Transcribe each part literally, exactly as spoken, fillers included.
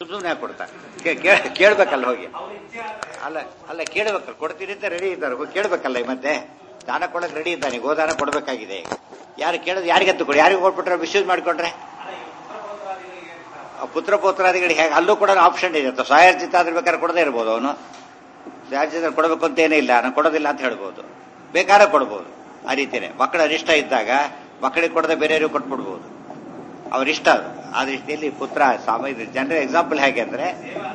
ಸುಮ್ ಸುಮ್ಮನೆ ಯಾಕೆ ಕೊಡ್ತಾರೆ? ಕೇಳ್ಬೇಕಲ್ಲ ಹೋಗಿ. ಅಲ್ಲ ಅಲ್ಲ ಕೇಳ್ಬೇಕಲ್ಲ, ಕೊಡ್ತೀನಿ ಅಂತ ರೆಡಿ ಇದ್ದಾರೆ, ಹೋಗಿ ಕೇಳ್ಬೇಕಲ್ಲ. ಮತ್ತೆ ದಾನ ಕೊಡಕ್ ರೆಡಿ ಇದ್ದಾನೆ, ಗೋದಾನ ಕೊಡ್ಬೇಕಾಗಿದೆ. ಯಾರು ಕೇಳೋದು? ಯಾರಿಗಂತ ಕೊಡಿ, ಯಾರಿಗೆ ಕೊಟ್ಬಿಟ್ರೆ ಮಿಸ್ಯೂಸ್ ಮಾಡ್ಕೊಂಡ್ರೆ ಪುತ್ರ ಪೌತ್ರಾದಿಗಳಿಗೆ ಹೇಗೆ? ಅಲ್ಲೂ ಕೂಡ ಆಪ್ಷನ್ ಇದೆ. ಸ್ವಯಾರ್ಜಿತ ಆದ್ರೆ ಬೇಕಾದ್ರೆ ಕೊಡದೇ ಇರ್ಬೋದು. ಅವನು ಸ್ವಯಾರ್ಜಿತ ಕೊಡಬೇಕು ಅಂತ ಏನೇ ಇಲ್ಲ, ನಾನು ಕೊಡೋದಿಲ್ಲ ಅಂತ ಹೇಳ್ಬೋದು, ಬೇಕಾದ್ರೆ ಕೊಡ್ಬೋದು. ಆ ರೀತಿಯೇ ಮಕ್ಕಳ ಅನಿಷ್ಟ ಇದ್ದಾಗ ಮಕ್ಕಳಿಗೆ ಕೊಡದೆ ಬೇರೆಯವ್ರಿಗೆ ಕೊಟ್ಬಿಡ್ಬೋದು, ಅವ್ರಿಷ್ಟ. ಅದು ಆ ದೃಷ್ಟಿಯಲ್ಲಿ ಪುತ್ರ ಸಾಮಾನ್ಯ ಜನರ ಎಕ್ಸಾಂಪಲ್ ಹೇಗೆ ಅಂದ್ರೆ,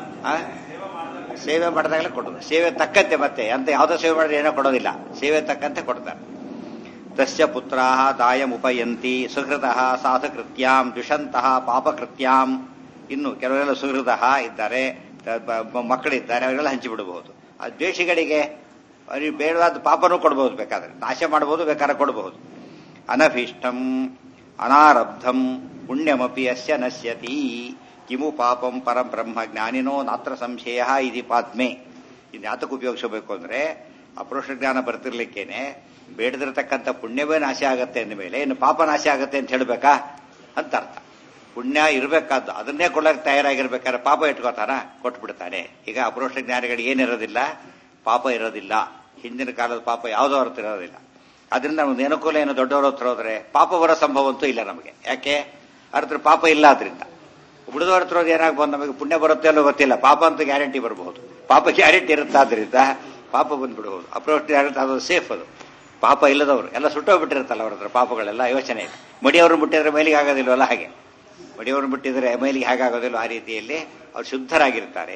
ಸೇವೆ ಮಾಡಿದಾಗಲೇ ಕೊಡೋದು. ಸೇವೆ ತಕ್ಕಂತೆ, ಮತ್ತೆ ಅಂತ ಯಾವ್ದೋ ಸೇವೆ ಮಾಡಿದ್ರೆ ಏನೋ ಕೊಡೋದಿಲ್ಲ, ಸೇವೆ ತಕ್ಕಂತೆ ಕೊಡ್ತಾರೆ. ತಸ್ಯ ಪುತ್ರಾ ದಾಯಮುಪಯಂತಿ ಸುಹೃದಃ ಸಾಧುಕೃತ್ಯಾಂ ದುಷಂತಹ ಪಾಪಕೃತ್ಯಾಂ. ಇನ್ನು ಕೆಲವರೆಲ್ಲ ಸುಹೃದಃ ಇದ್ದಾರೆ, ಮಕ್ಕಳಿದ್ದಾರೆ, ಅವರೆಲ್ಲ ಹಂಚಿಬಿಡಬಹುದು. ಆ ದ್ವೇಷಿಗಳಿಗೆ ಅವ್ರಿಗೆ ಬೇಡವಾದ ಪಾಪನೂ ಕೊಡಬಹುದು, ಬೇಕಾದ್ರೆ ನಾಶ ಮಾಡಬಹುದು, ಬೇಕಾದ್ರೆ ಕೊಡಬಹುದು. ಅನಭೀಷ್ಟಂ ಅನಾರಬ್ಧಂ ಪುಣ್ಯಮಪಿ ಅಸ್ಯ ನಶ್ಯತಿ ಕಿಮು ಪಾಪಂ ಪರಂ ಬ್ರಹ್ಮ ಜ್ಞಾನಿನೋ ನಾತ್ರ ಸಂಶಯ ಇದಿ ಪಾತ್ಮೆ. ಇನ್ನು ಯಾತಕ್ಕೆ ಉಪಯೋಗಿಸಬೇಕು ಅಂದ್ರೆ, ಅಪರೋಕ್ಷ ಜ್ಞಾನ ಬರ್ತಿರ್ಲಿಕ್ಕೇನೆ ಬೇಡದಿರತಕ್ಕಂಥ ಪುಣ್ಯವೇ ನಾಶ ಆಗತ್ತೆ ಅಂದ ಮೇಲೆ ಇನ್ನು ಪಾಪ ನಾಶ ಆಗತ್ತೆ ಅಂತ ಹೇಳ್ಬೇಕಾ ಅಂತ ಅರ್ಥ. ಪುಣ್ಯ ಇರಬೇಕಾದ್ದು ಅದನ್ನೇ ಕೊಡಕ್ಕೆ ತಯಾರಾಗಿರ್ಬೇಕಾದ್ರೆ ಪಾಪ ಇಟ್ಕೋತಾನ, ಕೊಟ್ಬಿಡ್ತಾನೆ. ಈಗ ಅಪರೋಕ್ಷ ಜ್ಞಾನಿಗಳಿಗೆ ಏನಿರೋದಿಲ್ಲ, ಪಾಪ ಇರೋದಿಲ್ಲ. ಹಿಂದಿನ ಕಾಲದ ಪಾಪ ಯಾವುದೋ ಅರ್ಥ ಇರೋದಿಲ್ಲ. ಅದರಿಂದ ಒಂದು ಅನುಕೂಲ ಏನು, ದೊಡ್ಡವರು ಹತ್ರ ಹೋದ್ರೆ ಪಾಪ ಬರೋ ಸಂಭವ ಅಂತೂ ಇಲ್ಲ ನಮಗೆ. ಯಾಕೆ? ಅದ್ರ ಪಾಪ ಇಲ್ಲ. ಆದ್ರಿಂದ ಉಳಿದವ್ರ ಹತ್ರ ಏನಾಗ್ಬೋದು, ನಮಗೆ ಪುಣ್ಯ ಬರುತ್ತೆ ಅಲ್ಲೋ ಗೊತ್ತಿಲ್ಲ, ಪಾಪ ಅಂತ ಗ್ಯಾರಂಟಿ ಬರಬಹುದು. ಪಾಪ ಗ್ಯಾರಂಟಿ ಇರುತ್ತೆ, ಆದ್ರಿಂದ ಪಾಪ ಬಂದ್ಬಿಡಬಹುದು. ಅಪ್ರೋಚ್ ಅದು ಸೇಫ್. ಅದು ಪಾಪ ಇಲ್ಲದವರು ಎಲ್ಲ ಸುಟ್ಟೋಗ್ಬಿಟ್ಟಿರುತ್ತಲ್ಲ ಅವ್ರ ಹತ್ರ ಪಾಪಗಳೆಲ್ಲ, ಯೋಚನೆ ಇದೆ. ಮಡಿಯವ್ರನ್ನ ಬಿಟ್ಟಿದ್ರೆ ಮೈಲಿಗೆ ಆಗೋದಿಲ್ವಲ್ಲ, ಹಾಗೆ ಮಡಿಯವ್ರನ್ನ ಬಿಟ್ಟಿದ್ರೆ ಮೈಲಿಗೆ ಹೇಗಾಗೋದಿಲ್ಲ, ಆ ರೀತಿಯಲ್ಲಿ ಅವ್ರು ಶುದ್ಧರಾಗಿರ್ತಾರೆ.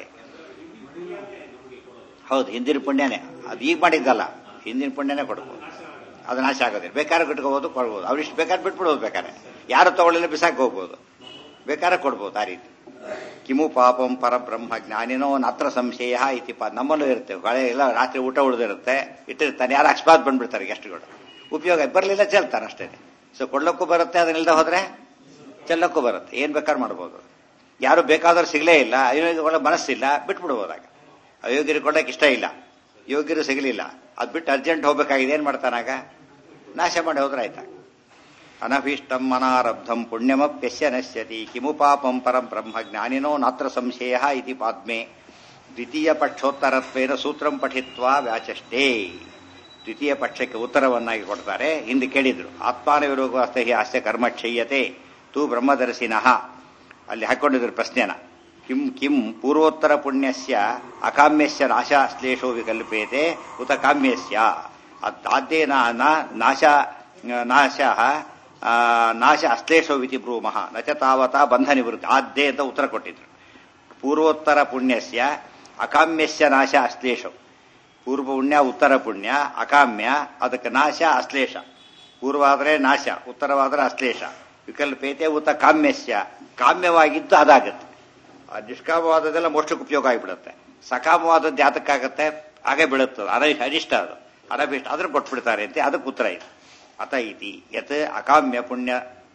ಹೌದು, ಹಿಂದಿನ ಪುಣ್ಯನೇ ಅದು. ಈಗ ಮಾಡಿದ್ದಲ್ಲ, ಹಿಂದಿನ ಪುಣ್ಯನೇ ಕೊಡ್ಬೋದು, ಅದು ನಾಶ ಆಗೋದಿಲ್ಲ. ಬೇಕಾದ್ರೆ ಬಿಟ್ಕೋಬಹುದು, ಕೊಡ್ಬೋದು. ಅವ್ರಿಷ್ಟು ಬೇಕಾದ್ರೆ ಬಿಟ್ಬಿಡ್ಬೋದು, ಬೇಕಾದ್ರೆ ಯಾರು ತಗೊಳ್ಳಿಲ್ಲ ಬಿಸಾಕ್ ಹೋಗ್ಬೋದು, ಬೇಕಾದ್ರೆ ಕೊಡ್ಬೋದು. ಆ ರೀತಿ ಕಿಮು ಪಾಪಂ ಪರಬ್ರಹ್ಮ ಜ್ಞಾನಿನೋ ನಾತ್ರ ಸಂಶಯ ಇತಿ ಪಾ. ನಮ್ಮಲ್ಲೂ ಇರುತ್ತೆ, ಹೊಳೆ ಎಲ್ಲ ರಾತ್ರಿ ಊಟ ಉಳಿದಿರುತ್ತೆ, ಇಟ್ಟಿರ್ತಾನೆ, ಯಾರು ಅಕಸ್ಮಾತ್ ಬಂದ್ಬಿಡ್ತಾರೆ ಗೆಸ್ಟ್ಗಳು, ಉಪಯೋಗ ಬರಲಿಲ್ಲ ಚೆಲ್ತಾನೆ ಅಷ್ಟೇ. ಸೊ ಕೊಡ್ಲಕ್ಕೂ ಬರುತ್ತೆ, ಅದನ್ನಿಲ್ದ ಹೋದ್ರೆ ಚೆಲ್ಲಕ್ಕೂ ಬರುತ್ತೆ, ಏನ್ ಬೇಕಾದ್ರೆ ಮಾಡ್ಬೋದು. ಯಾರು ಬೇಕಾದ್ರೂ ಸಿಗ್ಲೇ ಇಲ್ಲ, ಅಯೋಗ್ಯಗಳ ಮನಸ್ಸಿಲ್ಲ, ಬಿಟ್ಬಿಡ್ಬೋದಾಗ. ಅಯೋಗ್ಯರು ಕೊಡಕ್ಕೆ ಇಷ್ಟ ಇಲ್ಲ, ಯೋಗ್ಯರು ಸಿಗಲಿಲ್ಲ, ಅದ್ ಬಿಟ್ಟು ಅರ್ಜೆಂಟ್ ಹೋಗ್ಬೇಕಾಗಿದೆ, ಏನ್ ಮಾಡ್ತಾನಾಗ ನಾಶ ಮಾಡಿ ಹೋದ್ರೆ ಆಯ್ತಾ. ಅನಭೀಷ್ಟಂ ಅನಾರಬ್ಧಂ ಪುಣ್ಯಮಪ್ಯಸ್ಯ ನಶ್ಯತಿ ಕಿಮು ಪಾಪಂ ಪರಂ ಬ್ರಹ್ಮ ಜ್ಞಾನಿನೋ ನಾತ್ರ ಸಂಶಯ ಇತಿ ಪಾದ್ಮೆ. ದ್ವಿತೀಯ ಪಕ್ಷೋತ್ತರತ್ವೇನ ಸೂತ್ರಂ ಪಠಿತ್ವಾ ವ್ಯಾಚಷ್ಟೇ. ದ್ವಿತೀಯ ಪಕ್ಷಕ್ಕೆ ಉತ್ತರವನ್ನಾಗಿ ಕೊಡ್ತಾರೆ. ಹಿಂದೆ ಕೇಳಿದ್ರು, ಆತ್ಮಾನ ವಿರೋಗವಾಸ್ತ ಹಿ ಹಾಸ್ಯ ಕರ್ಮ ಕ್ಷಯ್ಯತೆ ತೂ ಬ್ರಹ್ಮದರ್ಶಿನಃ. ಅಲ್ಲಿ ಹಾಕೊಂಡಿದ್ರು ಪ್ರಶ್ನೆನ. ಕಿಂ ಕಿಂ ಪೂರ್ವೋತ್ತರ ಪುಣ್ಯಸ್ಯ ಅಕಾಮ್ಯಸ್ಯ ನಾಶಾಶ್ಲೇಷೋ ವಿಕಲ್ಪೇತೆ ಉತ ಕಾಮ್ಯಸ್ಯ. ಅದಾದ್ಯೇ ನಾಶ ನಾಶ ನಾಶ ಅಶ್ಲೇಷೋ ವಿತಿ ಬ್ರೂಮಃ ನಚ ತಾವತಾ ಬಂಧ ನಿವೃತ್ತಿ. ಆದ್ಯೆ ಅಂತ ಉತ್ತರ ಕೊಟ್ಟಿದ್ರು. ಪೂರ್ವೋತ್ತರ ಪುಣ್ಯಸ್ಯ ಅಕಾಮ್ಯಸ್ಯ ನಾಶ ಅಶ್ಲೇಷೋ. ಪೂರ್ವ ಪುಣ್ಯ ಉತ್ತರ ಪುಣ್ಯ, ಅಕಾಮ್ಯ ಅದಕ್ಕೆ ನಾಶ ಅಶ್ಲೇಷ. ಪೂರ್ವಾದ್ರೆ ನಾಶ, ಉತ್ತರವಾದ್ರೆ ಅಶ್ಲೇಷ. ವಿಕಲ್ಪೇತೆ ಉತ ಕಾಮ್ಯಸ್ಯ, ಕಾಮ್ಯವಾಗಿದ್ದು ಅದಾಗತ್ತೆ. ನಿಷ್ಕಾಮವಾದದ್ದೆಲ್ಲ ಮೋಕ್ಷಕ್ಕೆ ಉಪಯೋಗ ಆಗಿಬಿಡುತ್ತೆ. ಸಕಾಮವಾದದ್ದು ಯಾತಕ್ಕಾಗತ್ತೆ, ಹಾಗೆ ಬೀಳುತ್ತದೆ, ಅನ ಅನಿಷ್ಟ ಅದು, ಅನಭಿಷ್ಟ, ಅದನ್ನು ಕೊಟ್ಬಿಡ್ತಾರೆ ಅಂತ ಅದಕ್ಕೆ ಉತ್ತರ ಇದೆ. ಅತ ಇತಿ ಯತ್ ಅಕಾಮ್ಯ ಪುಣ್ಯ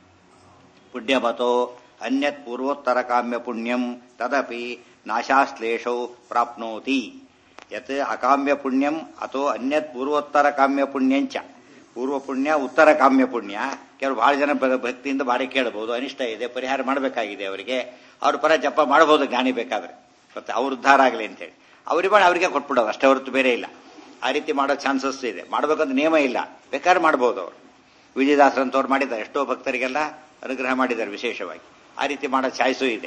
ಪುಣ್ಯಮತೋ ಅನ್ಯತ್ ಪೂರ್ವೋತ್ತರ ಕಾಮ್ಯ ಪುಣ್ಯಂ ತದಪಿ ನಾಶಾಶ್ಲೇಷೌ ಪ್ರಾಪ್ನೋತಿ. ಯತ್ ಅಕಾಮ್ಯ ಪುಣ್ಯಂ ಅಥೋ ಅನ್ಯತ್ ಪೂರ್ವೋತ್ತರ ಕಾಮ್ಯ ಪುಣ್ಯಂಚ. ಪೂರ್ವ ಪುಣ್ಯ ಉತ್ತರ ಕಾಮ್ಯ ಪುಣ್ಯ. ಕೆಲವು ಬಹಳ ಜನ ಭಕ್ತಿಯಿಂದ ಬಾಡಿ ಕೇಳಬಹುದು, ಅನಿಷ್ಟ ಇದೆ, ಪರಿಹಾರ ಮಾಡಬೇಕಾಗಿದೆ ಅವರಿಗೆ, ಅವ್ರ ಪರ ಜಪ ಮಾಡಬಹುದು ಜ್ಞಾನಿ ಬೇಕಾದ್ರೆ, ಮತ್ತೆ ಅವ್ರ ಉದ್ಧಾರ ಆಗಲಿ ಅಂತೇಳಿ ಅವ್ರಿಗೆ ಮಾಡಿ ಅವರಿಗೆ ಕೊಟ್ಬಿಡೋದು ಅಷ್ಟೇ ಹೊರತು ಬೇರೆ ಇಲ್ಲ. ಆ ರೀತಿ ಮಾಡೋ ಚಾನ್ಸಸ್ ಇದೆ. ಮಾಡಬೇಕಂತ ನಿಯಮ ಇಲ್ಲ, ಬೇಕಾದ್ರೆ ಮಾಡಬಹುದು. ಅವರು ವಿಜಯದಾಸರಂತವ್ರು ಮಾಡಿದ್ದಾರೆ, ಎಷ್ಟೋ ಭಕ್ತರಿಗೆಲ್ಲ ಅನುಗ್ರಹ ಮಾಡಿದ್ದಾರೆ ವಿಶೇಷವಾಗಿ. ಆ ರೀತಿ ಮಾಡೋ ಚಾಯ್ಸು ಇದೆ.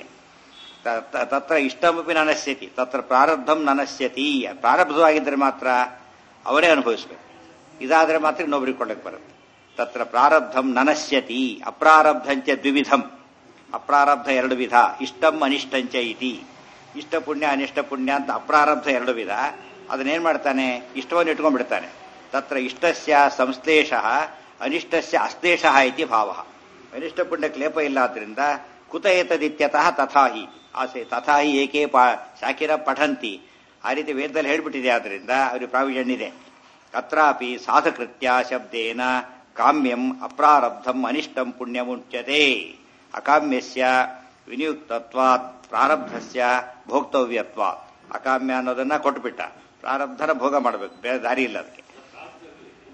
ತತ್ರ ಇಷ್ಟಮಪಿ ನನಶ್ಯತಿ ತತ್ರ ಪ್ರಾರಬ್ಧಂ ನನಶ್ಯತಿ. ಪ್ರಾರಬ್ಧವಾಗಿದ್ದರೆ ಮಾತ್ರ ಅವರೇ ಅನುಭವಿಸ್ಬೇಕು, ಇದಾದ್ರೆ ಮಾತ್ರ ಇನ್ನೊಬ್ರಿಗೆ ಕೊಡಕ್ಕೆ ಬರುತ್ತೆ. ತತ್ರ ಪ್ರಾರಬ್ಧಂ ನನಶ್ಯತಿ ಅಪ್ರಾರಬ್ಧಂಚ ದ್ವಿವಿಧಂ. ಅಪ್ರಾರಬ್ಧ ಎರಡು ವಿಧ, ಇಷ್ಟಂ ಅನಿಷ್ಟಂಚ ಇತಿ. ಇಷ್ಟ ಪುಣ್ಯ ಅನಿಷ್ಟ ಪುಣ್ಯ ಅಂತ ಅಪ್ರಾರಬ್ಧ ಎರಡು ವಿಧ. ಅದನ್ನೇನ್ ಮಾಡ್ತಾನೆ, ಇಷ್ಟವನ್ನು ಇಟ್ಕೊಂಡ್ಬಿಡ್ತಾನೆ. ತತ್ರ ಇಷ್ಟಸ್ಯ ಸಂಶ್ಲೇಷ ಅನಿಷ್ಟಸ್ಯ ಅಶ್ಲೇಷ ಇತಿ ಭಾವ. ಅನಿಷ್ಟ ಪುಣ್ಯಕ್ಕೆ ಲೇಪ ಇಲ್ಲ, ಆದ್ರಿಂದ ಕುತ ಏತದಿತ್ಯತಃ ತಥಾಹಿ ಆಸೆ ತಥಾಹಿ ಏಕೆ ಪಾ ಶಾಕಿರ ಪಠಂತಿ. ಆ ರೀತಿ ವೇದದಲ್ಲಿ ಹೇಳ್ಬಿಟ್ಟಿದೆ, ಆದ್ರಿಂದ ಅವ್ರಿಗೆ ಪ್ರಾವಿಷನ್ ಇದೆ. ಅತ್ರಾಪಿ ಸಾಧಕೃತ್ಯ ಶಬ್ದೇನ ಕಾಮ್ಯಂ ಅಪ್ರಾರಬ್ಧಂ ಅನಿಷ್ಟಂ ಪುಣ್ಯಮುಚ್ಯತೆ. ಅಕಾಮ್ಯಸ್ಯ ವಿನಿಯುಕ್ತತ್ವಾತ್ ಪ್ರಾರಬ್ಧಸ್ಯ ಭೋಕ್ತವ್ಯತ್ವಾತ್. ಅಕಾಮ್ಯ ಅನ್ನೋದನ್ನ ಕೊಟ್ಬಿಟ್ಟ, ಪ್ರಾರಬ್ಧನ ಭೋಗ ಮಾಡಬೇಕು, ಬೇರೆ ದಾರಿ ಇಲ್ಲ ಅದಕ್ಕೆ.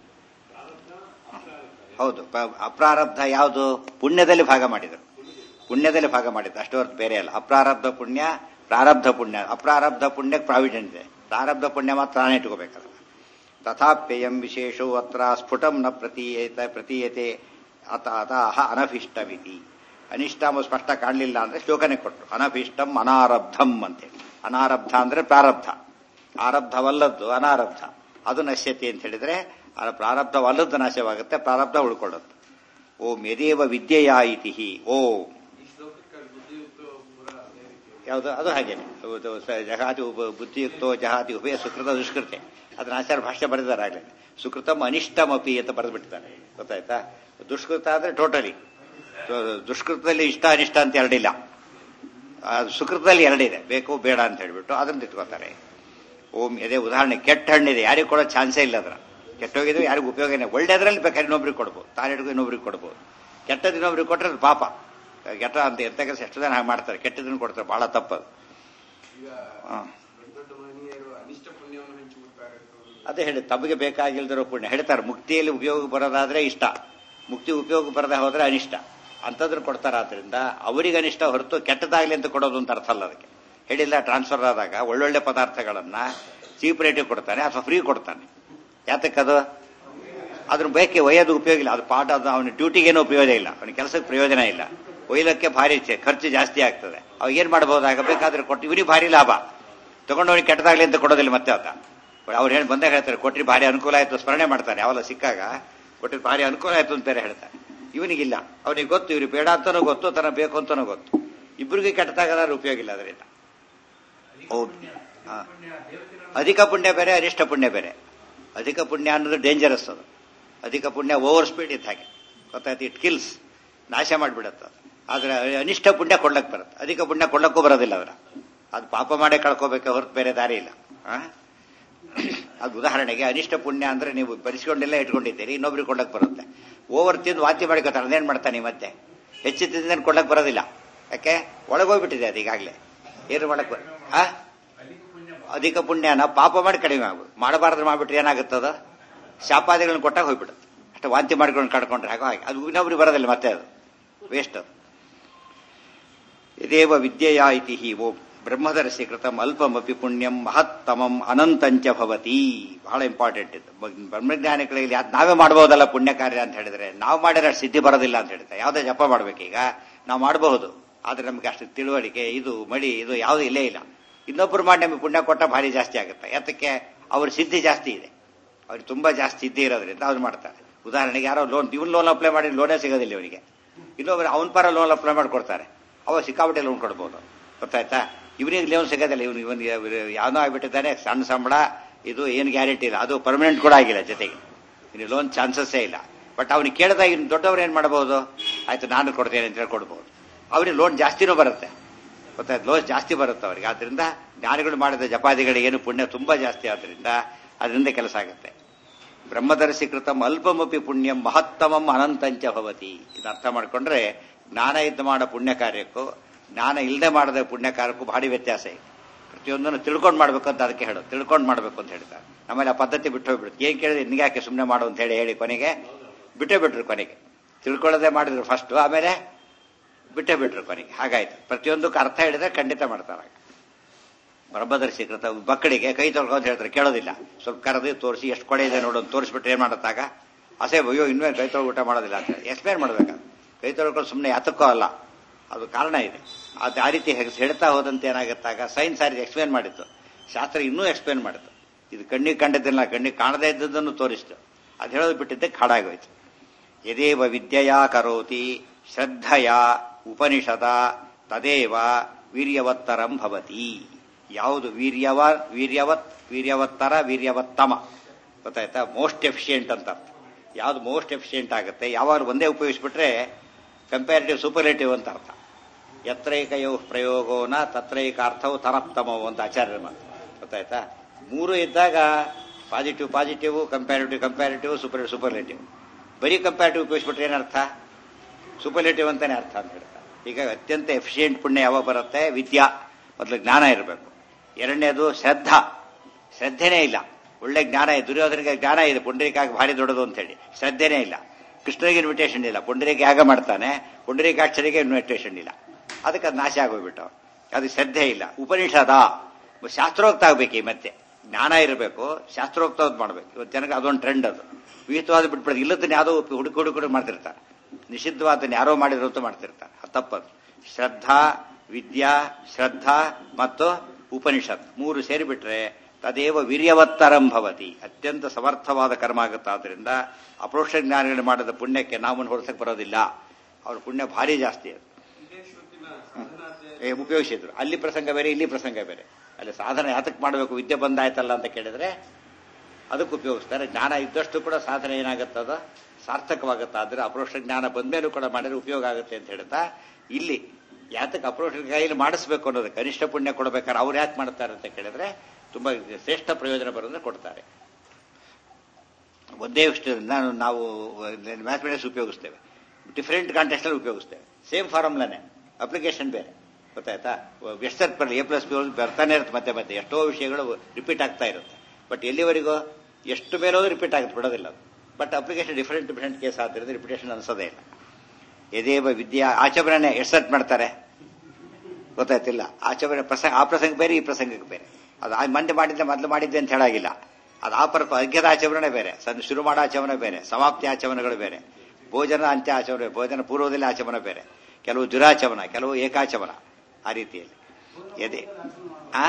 ಹೌದು, ಅಪ್ರಾರಬ್ಧ ಯಾವುದು, ಪುಣ್ಯದಲ್ಲಿ ಭಾಗ ಮಾಡಿದರು. ಪುಣ್ಯದಲ್ಲಿ ಭಾಗ ಮಾಡಿದ್ದು ಅಷ್ಟೇ ಹೊರತು ಬೇರೆ ಅಲ್ಲ. ಅಪ್ರಾರಬ್ಧ ಪುಣ್ಯ, ಪ್ರಾರಬ್ಧ ಪುಣ್ಯ. ಅಪ್ರಾರಬ್ಧ ಪುಣ್ಯಕ್ಕೆ ಪ್ರಾವಿಡೆಂಟ್ ಇದೆ, ಪ್ರಾರಬ್ಧ ಪುಣ್ಯ ಮಾತ್ರ ತಾನೇ ಇಟ್ಕೋಬೇಕಲ್ಲ. ತಥಾಪ್ಯಯಂ ವಿಶೇಷೋ ಅತ್ರ ಸ್ಫುಟಂ ನ ಪ್ರತೀಯೇತ ಪ್ರತೀಯತೆ ಅತ ಅತಃ ಅನಭಿಷ್ಟವಿತಿ. ಅನಿಷ್ಟ ಸ್ಪಷ್ಟ ಕಾಣಲಿಲ್ಲ ಅಂದ್ರೆ ಶ್ಲೋಕನೆ ಕೊಟ್ಟರು. ಅನಭಿಷ್ಟಂ ಅನಾರಬ್ಧಂ ಅಂತೇಳಿ. ಅನಾರಬ್ಧ ಅಂದ್ರೆ ಪ್ರಾರಬ್ಧ, ಆರಬ್ಧವಲ್ಲದ್ದು ಅನಾರಬ್ಧ, ಅದು ನಶ್ಯತೆ ಅಂತ ಹೇಳಿದ್ರೆ ಪ್ರಾರಬ್ಧವಲ್ಲದ್ದು ನಾಶವಾಗುತ್ತೆ, ಪ್ರಾರಬ್ಧ ಉಳ್ಕೊಳ್ಳುತ್ತೆ. ಓಂ ಯದೇವ ವಿದ್ಯೆಯ ಇತಿ ಓಂ. ಯಾವುದು ಅದು ಹಾಗೇನೆ. ಜಹಾತಿ ಬುದ್ಧಿಯುಕ್ತೋ ಜಹಾತಿ ಉಭಯ ಸುಕೃತ ದುಷ್ಕೃತೆ. ಅದನ್ನ ಆಚಾರ್ಯ ಭಾಷೆ ಬರೆದಾರಾಗಲೇ. ಸುಕೃತಂ ಅನಿಷ್ಟಮಪಿ ಅಂತ ಬರೆದ್ಬಿಟ್ಟಿದ್ದಾರೆ, ಗೊತ್ತಾಯ್ತಾ. ದುಷ್ಕೃತ ಅಂದ್ರೆ ಟೋಟಲಿ, ದುಷ್ಕೃತದಲ್ಲಿ ಇಷ್ಟ ಅನಿಷ್ಟ ಅಂತ ಎರಡಿಲ್ಲ, ಸುಕೃತದಲ್ಲಿ ಎರಡಿದೆ, ಬೇಕು ಬೇಡ ಅಂತ ಹೇಳ್ಬಿಟ್ಟು ಅದನ್ನ ಇಟ್ಕೋತಾರೆ. ಓಂ ಎದೆ ಉದಾಹರಣೆ ಕೆಟ್ಟ ಹಣ್ಣಿದೆ, ಯಾರಿಗೂ ಕೊಡೋ ಚಾನ್ಸೇ ಇಲ್ಲ. ಅದರ ಕೆಟ್ಟೋಗಿದ್ರೆ ಯಾರಿಗೂ ಉಪಯೋಗ ಇಲ್ಲ. ಒಳ್ಳೆದ್ರಲ್ಲಿ ಬೇಕಾದ್ರೆ ಇನ್ನೊಬ್ರಿಗೆ ಕೊಡ್ಬೋದು, ತಾನಿಡ್ಗೂ ಇನ್ನೊಬ್ರಿಗೆ ಕೊಡ್ಬೋದು. ಕೆಟ್ಟದ್ದು ಇನ್ನೊಬ್ರಿಗೆ ಕೊಟ್ಟರೆ ಅದು ಪಾಪ. ಕೆಟ್ಟ ಅಂತ ಎಂತ ಕೆಲಸ ಎಷ್ಟು ಜನ ಹಾಗೆ ಮಾಡ್ತಾರೆ, ಕೆಟ್ಟದನ್ನು ಕೊಡ್ತಾರೆ, ಬಹಳ ತಪ್ಪದು. ಅದೇ ಹೇಳಿ, ತಮಗೆ ಬೇಕಾಗಿಲ್ದಿರೋ ಪುಣ್ಯ ಹೇಳ್ತಾರೆ. ಮುಕ್ತಿಯಲ್ಲಿ ಉಪಯೋಗ ಬರೋದಾದ್ರೆ ಇಷ್ಟ, ಮುಕ್ತಿ ಉಪಯೋಗ ಬರದೆ ಹೋದ್ರೆ ಅನಿಷ್ಟ. ಅಂಥದ್ರು ಕೊಡ್ತಾರೆ. ಆದ್ರಿಂದ ಅವರಿಗೆ ಅನಿಷ್ಟ ಹೊರತು ಕೆಟ್ಟದಾಗ್ಲಿ ಅಂತ ಕೊಡೋದು ಅಂತ ಅರ್ಥ ಅಲ್ಲ ಅದಕ್ಕೆ. ಹೇಳಿಲ್ಲ, ಟ್ರಾನ್ಸ್ಫರ್ ಆದಾಗ ಒಳ್ಳೊಳ್ಳೆ ಪದಾರ್ಥಗಳನ್ನ ಚೀಪ್ ರೇಟಿಗೆ ಕೊಡ್ತಾನೆ ಅಥವಾ ಫ್ರೀ ಕೊಡ್ತಾನೆ. ಯಾತಕ್ಕದು ಅದ್ರ ಬೇಕೆ ಒಯ್ಯೋದು ಉಪಯೋಗ ಇಲ್ಲ, ಅದು ಪಾಠ, ಅದು ಅವನ ಡ್ಯೂಟಿಗೇನು ಉಪಯೋಗ ಇಲ್ಲ, ಅವನ ಕೆಲಸಕ್ಕೆ ಪ್ರಯೋಜನ ಇಲ್ಲ. ಒಯ್ಯಲಕ್ಕೆ ಭಾರಿ ಖರ್ಚು ಜಾಸ್ತಿ ಆಗ್ತದೆ. ಅವಾಗ ಏನ್ ಮಾಡಬಹುದಾಗ ಬೇಕಾದ್ರೆ ಕೊಟ್ಟು ಇವರಿಗೆ ಭಾರಿ ಲಾಭ, ತಗೊಂಡವನಿಗೆ ಕೆಟ್ಟದಾಗ್ಲಿ ಅಂತ ಕೊಡೋದಿಲ್ಲ. ಮತ್ತೆ ಆತ ಅವ್ರು ಹೇಳಿ ಬಂದಾಗ ಹೇಳ್ತಾರೆ, ಕೊಟ್ರಿ ಭಾರಿ ಅನುಕೂಲ ಆಯ್ತು ಸ್ಮರಣೆ ಮಾಡ್ತಾನೆ. ಯಾವಲ್ಲ ಸಿಕ್ಕಾಗ ಕೊಟ್ರಿ ಭಾರಿ ಅನುಕೂಲ ಆಯ್ತು ಅಂತ ಬೇರೆ ಹೇಳ್ತಾನೆ. ಇವನಿಗಿಲ್ಲ, ಅವನಿಗೆ ಗೊತ್ತು ಇವ್ರಿಗೆ ಬೇಡ ಅಂತಾನೂ ಗೊತ್ತು, ತನ ಬೇಕು ಅಂತಾನೂ ಗೊತ್ತು. ಇಬ್ಬರಿಗೆ ಕೆಟ್ಟದಾಗದಾದ್ರೆ ಉಪಯೋಗ ಇಲ್ಲ ಅದರಿಂದ. ಅಧಿಕ ಪುಣ್ಯ ಬೇರೆ, ಅನಿಷ್ಟ ಪುಣ್ಯ ಬೇರೆ. ಅಧಿಕ ಪುಣ್ಯ ಅನ್ನೋದು ಡೇಂಜರಸ್. ಅದು ಅಧಿಕ ಪುಣ್ಯ ಓವರ್ ಸ್ಪೀಡ್ ಇದ್ದ ಹಾಗೆ, ಗೊತ್ತಾಯ್ತು, ಇಟ್ ಕಿಲ್ಸ್, ನಾಶ ಮಾಡಿಬಿಡತ್ತೆ. ಆದ್ರೆ ಅನಿಷ್ಟ ಪುಣ್ಯ ಕೊಳ್ಳಕ್ ಬರುತ್ತೆ, ಅಧಿಕ ಪುಣ್ಯ ಕೊಳ್ಳಕ್ಕೂ ಬರೋದಿಲ್ಲ. ಅವರ ಅದು ಪಾಪ ಮಾಡೇ ಕಳ್ಕೋಬೇಕೆ ಹೊರತು ಬೇರೆ ದಾರಿ ಇಲ್ಲ. ಅದು ಉದಾಹರಣೆಗೆ ಅನಿಷ್ಟ ಪುಣ್ಯ ಅಂದ್ರೆ ನೀವು ಬರಿಸಿಕೊಂಡೆಲ್ಲ ಇಟ್ಕೊಂಡಿದ್ದೀರಿ, ಇನ್ನೊಬ್ರಿಗೆ ಕೊಳ್ಳಕ್ ಬರುತ್ತೆ. ಓವರ್ ತಿಂದು ವಾಂತಿ ಮಾಡಿಕೊತಾರೆ, ಅದೇನ್ ಮಾಡ್ತಾನೆ ಮತ್ತೆ ಹೆಚ್ಚು ತಿಂದ ಕೊಳ್ಳಕ್ ಬರೋದಿಲ್ಲ. ಯಾಕೆ ಒಳಗೋಗ್ಬಿಟ್ಟಿದೆ ಅದು ಈಗಾಗಲೇ. ಏನು ಮಾಡಕ್ ಆ ಅಧಿಕ ಪುಣ್ಯನ ಪಾಪ ಮಾಡಿ ಕಡಿಮೆ ಆಗ್ಬೋದು. ಮಾಡಬಾರ್ದು ಮಾಡ್ಬಿಟ್ರೆ ಏನಾಗುತ್ತದ, ಶಾಪಾದಿಗಳನ್ನ ಕೊಟ್ಟಾಗ ಹೋಗ್ಬಿಡುತ್ತೆ. ಅಷ್ಟು ವಾಂತಿ ಮಾಡ್ಕೊಂಡು ಕಡ್ಕೊಂಡ್ರೆ ಹಾಗೋ ಹಾಗೆ ಅದು ಇನ್ನೊಬ್ರಿಗೆ ಬರೋದಿಲ್ಲ, ಮತ್ತೆ ಅದು ವೇಸ್ಟ್. ಅದು ಇದೇವ ವಿದ್ಯೆಯ ಇತಿ ಓಂ ಬ್ರಹ್ಮದರ್ಶಿ ಕೃತಂ ಅಲ್ಪಮಪಿ ಪುಣ್ಯಂ ಮಹತ್ತಮಂ ಅನಂತಂಚ ಭವತಿ. ಬಹಳ ಇಂಪಾರ್ಟೆಂಟ್ ಇದು. ಬ್ರಹ್ಮಜ್ಞಾನಿಗಳಿಗೆ ಯಾವ್ದು ನಾವೇ ಮಾಡಬಹುದಲ್ಲ ಪುಣ್ಯ ಕಾರ್ಯ ಅಂತ ಹೇಳಿದ್ರೆ, ನಾವು ಮಾಡಿದ್ರೆ ಸಿದ್ಧಿ ಬರೋದಿಲ್ಲ ಅಂತ ಹೇಳ್ತಾರೆ. ಯಾವುದೇ ಜಪ ಮಾಡ್ಬೇಕೀಗ ನಾವು ಮಾಡಬಹುದು, ಆದ್ರೆ ನಮ್ಗೆ ಅಷ್ಟು ತಿಳುವಳಿಕೆ ಇದು ಮಡಿ ಇದು ಯಾವುದು ಇಲ್ಲೇ ಇಲ್ಲ. ಇನ್ನೊಬ್ರು ಮಾಡಿ ನಮಗೆ ಪುಣ್ಯ ಕೊಟ್ಟ ಭಾರಿ ಜಾಸ್ತಿ ಆಗುತ್ತೆ. ಯಾತಕ್ಕೆ ಅವ್ರ ಸಿದ್ಧಿ ಜಾಸ್ತಿ ಇದೆ, ಅವ್ರಿಗೆ ತುಂಬಾ ಜಾಸ್ತಿ ಸಿದ್ಧಿ ಇರೋದ್ರಿಂದ ಅವ್ರು ಮಾಡ್ತಾರೆ. ಉದಾಹರಣೆಗೆ ಯಾರೋ ಲೋನ್ ಇವನ್ ಲೋನ್ ಅಪ್ಲೈ ಮಾಡಿ ಲೋನೇ ಸಿಗೋದಿಲ್ಲ ಇವನಿಗೆ, ಇನ್ನೊಬ್ರು ಅವನ ಪರ ಲೋನ್ ಅಪ್ಲೈ ಮಾಡಿಕೊಡ್ತಾರೆ, ಅವಾಗ ಸಿಕ್ಕಾಬಿಟ್ಟೆ ಲೋನ್ ಕೊಡ್ಬೋದು. ಗೊತ್ತಾಯ್ತಾ. ಇವನಿಗೆ ಲೋನ್ ಸಿಗೋದಿಲ್ಲ, ಇವನು ಇವನ್ ಯಾವನೋ ಆಗ್ಬಿಟ್ಟಿದ್ದಾನೆ, ಸಣ್ಣ ಸಂಬಳ, ಇದು ಏನು ಗ್ಯಾರಂಟಿ ಇಲ್ಲ, ಅದು ಪರ್ಮನೆಂಟ್ ಕೂಡ ಆಗಿಲ್ಲ, ಜೊತೆಗೆ ಇನ್ನು ಲೋನ್ ಚಾನ್ಸಸ್ಸೇ ಇಲ್ಲ. ಬಟ್ ಅವ್ನಿಗೆ ಕೇಳಿದಾಗ ಇನ್ನು ದೊಡ್ಡವ್ರು ಏನ್ ಮಾಡಬಹುದು, ಆಯ್ತು ನಾನು ಕೊಡ್ತೇನೆ ಅಂತ ಹೇಳಿ ಕೊಡ್ಬೋದು. ಅವ್ರಿಗೆ ಲೋನ್ ಜಾಸ್ತಿನೂ ಬರುತ್ತೆ, ಗೊತ್ತಾಯ್ತು, ಲೋನ್ ಜಾಸ್ತಿ ಬರುತ್ತೆ ಅವ್ರಿಗೆ. ಆದ್ರಿಂದ ಜ್ಞಾನಿಗಳು ಮಾಡಿದ ಜಪಾದಿಗಳಿಗೆ ಏನು ಪುಣ್ಯ ತುಂಬಾ ಜಾಸ್ತಿ, ಆದ್ರಿಂದ ಅದರಿಂದ ಕೆಲಸ ಆಗುತ್ತೆ. ಬ್ರಹ್ಮದರ್ಶಿ ಕೃತಂ ಅಲ್ಪಮಪಿ ಪುಣ್ಯಂ ಮಹತ್ತಮಂ ಅನಂತಂಚ ಭವತಿ. ಇದು ಅರ್ಥ ಮಾಡ್ಕೊಂಡ್ರೆ ಜ್ಞಾನ ಇದ್ದು ಮಾಡೋ ಪುಣ್ಯ ಕಾರ್ಯಕ್ಕೂ ಜ್ಞಾನ ಇಲ್ಲದೆ ಮಾಡದ ಪುಣ್ಯ ಕಾರ್ಯಕ್ಕೂ ಭಾರಿ ವ್ಯತ್ಯಾಸ ಇದೆ. ಪ್ರತಿಯೊಂದನ್ನು ತಿಳ್ಕೊಂಡು ಮಾಡ್ಬೇಕು ಅಂತ ಅದಕ್ಕೆ ಹೇಳೋದು, ತಿಳ್ಕೊಂಡು ಮಾಡ್ಬೇಕು ಅಂತ ಹೇಳ್ತಾರೆ. ಆಮೇಲೆ ಆ ಪದ್ಧತಿ ಬಿಟ್ಟು ಹೋಗ್ಬಿಡುತ್ತೆ. ಏನ್ ಕೇಳಿದ್ರೆ ನಿನ್ಗೆ ಯಾಕೆ ಸುಮ್ಮನೆ ಮಾಡು ಅಂತ ಹೇಳಿ ಹೇಳಿ ಕೊನೆಗೆ ಬಿಟ್ಟೇ ಬಿಟ್ರು. ಕೊನೆಗೆ ತಿಳ್ಕೊಳ್ಳೋದೇ ಮಾಡಿದ್ರು ಫಸ್ಟ್, ಆಮೇಲೆ ಬಿಟ್ಟೇ ಬಿಟ್ರು ಕೊನೆಗೆ. ಹಾಗಾಯ್ತು. ಪ್ರತಿಯೊಂದಕ್ಕೂ ಅರ್ಥ ಹೇಳಿದ್ರೆ ಖಂಡಿತ ಮಾಡ್ತಾರೆ. ಬ್ರಹ್ಮದರ್ಶಿ ಕೃತ ಮಕ್ಕಳಿಗೆ ಕೈ ತೊಳ್ಕೊಂಡು ಹೇಳ್ತಾರೆ, ಕೇಳೋದಿಲ್ಲ. ಸ್ವಲ್ಪ ಕರೆದು ತೋರಿಸಿ ಎಷ್ಟು ಕೊಡೆ ಇದೆ ನೋಡೋದು, ತೋರಿಸ್ಬಿಟ್ರೆ ಏನ್ ಮಾಡತ್ತಾಗ ಅಸೇ ಅಯ್ಯೋ ಇನ್ನೇನು ಕೈ ತೊಳ್ದು ಊಟ ಮಾಡೋದಿಲ್ಲ ಅಂತ ಹೇಳಿ ಎಕ್ಸ್ಪ್ಲೇನ್ ಮಾಡ್ಬೇಕಾಗ. ಕೈ ತೊಳ್ಕೊಂಡು ಸುಮ್ಮನೆ ಯಾತಕ್ಕೋ ಅಲ್ಲ, ಅದು ಕಾರಣ ಇದೆ. ಅದು ಆ ರೀತಿ ಹೇಳ್ತಾ ಹೋದಂತೆ ಏನಾಗುತ್ತಾಗ ಸೈನ್ಸ್ ಆ ರೀತಿ ಎಕ್ಸ್ಪ್ಲೇನ್ ಮಾಡಿತ್ತು, ಶಾಸ್ತ್ರ ಇನ್ನೂ ಎಕ್ಸ್ಪ್ಲೇನ್ ಮಾಡಿತ್ತು. ಇದು ಕಣ್ಣಿಗೆ ಕಂಡದಿಲ್ಲ, ಕಣ್ಣಿಗೆ ಕಾಣದೇ ಇದ್ದದನ್ನು ತೋರಿಸ್ತು. ಅದು ಹೇಳೋದು ಬಿಟ್ಟಿದ್ದಕ್ಕೆ ಹಾಡಾಗೋಯ್ತು. ಯದೇವ ವಿದ್ಯೆಯ ಕರೋತಿ ಶ್ರದ್ಧೆಯ ಉಪನಿಷದ ತದೇವ ವೀರ್ಯವತ್ತರಂ ಭವತಿ. ಯಾವುದು ವೀರ್ಯವ ವೀರ್ಯವತ್ ವೀರ್ಯವತ್ತರ ವೀರ್ಯವತ್ತಮ, ಗೊತ್ತಾಯ್ತಾ. ಮೋಸ್ಟ್ ಎಫಿಷಿಯೆಂಟ್ ಅಂತ ಅರ್ಥ. ಯಾವ್ದು ಮೋಸ್ಟ್ ಎಫಿಷಿಯೆಂಟ್ ಆಗುತ್ತೆ, ಯಾವಾಗ ಒಂದೇ ಉಪಯೋಗಿಸ್ಬಿಟ್ರೆ ಕಂಪ್ಯಾರಿಟಿವ್ ಸೂಪರ್ಲೇಟಿವ್ ಅಂತ ಅರ್ಥ. ಯತ್ರೈಕಯೋ ಪ್ರಯೋಗೋನ ತತ್ರೈಕಾರ್ಥವು ತರಪ್ತಮವು ಅಂತ ಆಚಾರ್ಯರ ಮಾತು, ಗೊತ್ತಾಯ್ತಾ. ಮೂರು ಇದ್ದಾಗ positive positive, comparative comparative, super superlative. ಬರೀ ಕಂಪ್ಯಾರಿಟಿವ್ ಉಪಯೋಗಿಸ್ಬಿಟ್ರೆ ಏನರ್ಥ, ಸೂಪರ್ಲೇಟಿವ್ ಅಂತಾನೆ ಅರ್ಥ ಅಂತ ಹೇಳ್ತಾರೆ. ಈಗ ಅತ್ಯಂತ ಎಫಿಷಿಯೆಂಟ್ ಪುಣ್ಯ ಯಾವಾಗ ಬರುತ್ತೆ, ವಿದ್ಯಾ, ಮೊದಲು ಜ್ಞಾನ ಇರಬೇಕು. ಎರಡನೇದು ಶ್ರದ್ಧಾ, ಶ್ರದ್ಧೆನೇ ಇಲ್ಲ. ಒಳ್ಳೆ ಜ್ಞಾನ ಇದೆ, ದುರ್ಯೋಧನಿಗೆ ಜ್ಞಾನ ಇದೆ, ಪುಂಡರೀಕಾಗಿ ಭಾರಿ ದೊಡ್ಡದು ಅಂತ ಹೇಳಿ ಶ್ರದ್ಧೆನೇ ಇಲ್ಲ. ಕೃಷ್ಣನಿಗೆ ಇನ್ವಿಟೇಷನ್ ಇಲ್ಲ, ಪುಂಡರೀಕ ಯಾಗ ಮಾಡ್ತಾನೆ, ಪುಂಡರೀಕಾಕ್ಷರಿಗೆ ಇನ್ವಿಟೇಷನ್ ಇಲ್ಲ. ಅದಕ್ಕೆ ಅದು ನಾಶ ಆಗೋಗ್ಬಿಟ್ಟು ಅದಕ್ಕೆ ಶ್ರದ್ಧೆ ಇಲ್ಲ. ಉಪನಿಷದ ಶಾಸ್ತ್ರೋಕ್ತ ಆಗ್ಬೇಕು. ಈ ಮತ್ತೆ ಜ್ಞಾನ ಇರಬೇಕು, ಶಾಸ್ತ್ರೋಕ್ತವಾದ್ ಮಾಡ್ಬೇಕು. ಇವತ್ತು ಜನಕ್ಕೆ ಅದೊಂದು ಟ್ರೆಂಡ್. ಅದು ವಿಹಿತವಾದ ಬಿಟ್ಬಿಡೋದು. ಇಲ್ಲದನ್ನ ಯಾವುದೋ ಹುಡುಕಿ ಹುಡುಕಿ ಮಾಡ್ತಿರ್ತಾರೆ. ನಿಷಿದ್ಧವಾದನ್ನ ಯಾರೋ ಮಾಡಿರೋ ಅಂತ ಮಾಡ್ತಿರ್ತಾರೆ. ಅದು ತಪ್ಪದು. ಶ್ರದ್ಧಾ, ವಿದ್ಯಾ, ಶ್ರದ್ಧಾ ಮತ್ತು ಉಪನಿಷತ್ ಮೂರು ಸೇರಿಬಿಟ್ರೆ ತದೇವ ವೀರ್ಯವತ್ತರಂ ಭವತಿ. ಅತ್ಯಂತ ಸಮರ್ಥವಾದ ಕರ್ಮ ಆಗುತ್ತಾದ್ರಿಂದ ಅಪರೋಕ್ಷ ಜ್ಞಾನಿಗಳು ಮಾಡಿದ ಪುಣ್ಯಕ್ಕೆ ನಾವು ಹೊರಸಕ್ಕೆ ಬರೋದಿಲ್ಲ. ಅವ್ರ ಪುಣ್ಯ ಭಾರಿ ಜಾಸ್ತಿ. ಅದು ಉಪಯೋಗಿಸಿದ್ರು. ಅಲ್ಲಿ ಪ್ರಸಂಗ ಬೇರೆ, ಇಲ್ಲಿ ಪ್ರಸಂಗ ಬೇರೆ. ಅಲ್ಲಿ ಸಾಧನೆ ಯಾತಕ್ಕೆ ಮಾಡಬೇಕು? ವಿದ್ಯೆ ಬಂದಾಯ್ತಲ್ಲ ಅಂತ ಕೇಳಿದ್ರೆ ಅದಕ್ಕೆ ಉಪಯೋಗಿಸ್ತಾರೆ. ಜ್ಞಾನ ಇದ್ದಷ್ಟು ಕೂಡ ಸಾಧನೆ ಏನಾಗುತ್ತದ ಸಾರ್ಥಕವಾಗುತ್ತೆ. ಆದ್ರೆ ಅಪರೋಕ್ಷ ಜ್ಞಾನ ಬಂದ್ಮೇಲೂ ಕೂಡ ಮಾಡಿದ್ರೆ ಉಪಯೋಗ ಆಗುತ್ತೆ ಅಂತ ಹೇಳ್ತಾ ಇಲ್ಲಿ ಯಾತಕ್ಕೆ ಅಪರೋಕ್ಷ ಕೈಯಲ್ಲಿ ಮಾಡಿಸ್ಬೇಕು ಅನ್ನೋದು. ಕನಿಷ್ಠ ಪುಣ್ಯ ಕೊಡಬೇಕಾದ್ರೆ ಅವ್ರು ಯಾಕೆ ಮಾಡ್ತಾರೆ ಅಂತ ಕೇಳಿದ್ರೆ ತುಂಬಾ ಶ್ರೇಷ್ಠ ಪ್ರಯೋಜನ ಬರೋದ್ರೆ ಕೊಡ್ತಾರೆ. ಒಂದೇ ವಿಷಯದಿಂದ ನಾವು ಮ್ಯಾಥಮೆಟಿಕ್ಸ್ ಉಪಯೋಗಿಸ್ತೇವೆ, ಡಿಫರೆಂಟ್ ಕಾಂಟೆಕ್ಸ್ಟ್ ಅಲ್ಲಿ ಉಪಯೋಗಿಸ್ತೇವೆ. ಸೇಮ್ ಫಾರ್ಮುಲಾನೆ, ಅಪ್ಲಿಕೇಶನ್ ಬೇರೆ. ಗೊತ್ತಾಯ್ತಾ? ಎಷ್ಟೊತ್ತು ಬರಲಿ ಎ ಪ್ಲಸ್ ಬಿ ಬರ್ತಾನೆ ಇರುತ್ತೆ. ಮತ್ತೆ ಮತ್ತೆ ಎಷ್ಟೋ ವಿಷಯಗಳು ರಿಪೀಟ್ ಆಗ್ತಾ ಇರುತ್ತೆ. ಬಟ್ ಎಲ್ಲಿವರೆಗೂ ಎಷ್ಟು ಮೇಲೋದು ರಿಪೀಟ್ ಆಗುತ್ತೆ, ಬಿಡೋದಿಲ್ಲ. But application different different case ಆದ್ದರಿಂದ ರಿಪಿಟೇಷನ್ ಅನ್ಸೋದೇ ಇಲ್ಲ. ಯದೇವ ವಿದ್ಯಾ ಆಚರಣೆ ಎಷ್ಟು ಸೆಟ್ ಮಾಡ್ತಾರೆ ಗೊತ್ತಾಯ್ತಿಲ್ಲ. ಆಚರಣೆ ಪ್ರಸಂಗ ಆ ಪ್ರಸಂಗ ಬೇರೆ, ಈ ಪ್ರಸಂಗಕ್ಕೆ ಬೇರೆ. ಅದು ಮಂದಿ ಮಾಡಿದ್ದೆ ಮೊದಲು ಮಾಡಿದ್ದೆ ಅಂತ ಹೇಳಾಗಿಲ್ಲ. ಅದು ಆ ಪರ ಅರ್ಘ್ಯದ ಆಚರಣೆ ಬೇರೆ, ಸಣ್ಣ ಶುರು ಮಾಡೋ ಆಚರಣೆ ಬೇರೆ, ಸಮಾಪ್ತಿ ಆಚರಣೆಗಳು ಬೇರೆ, ಭೋಜನ ಅಂತ್ಯ ಆಚರಣೆ, ಭೋಜನ ಪೂರ್ವದಲ್ಲಿ ಆಚಮನ ಬೇರೆ, ಕೆಲವು ದುರಾಚಮನ, ಕೆಲವು ಏಕಾಚಮನ. ಆ ರೀತಿಯಲ್ಲಿ ಎದೆ ಆ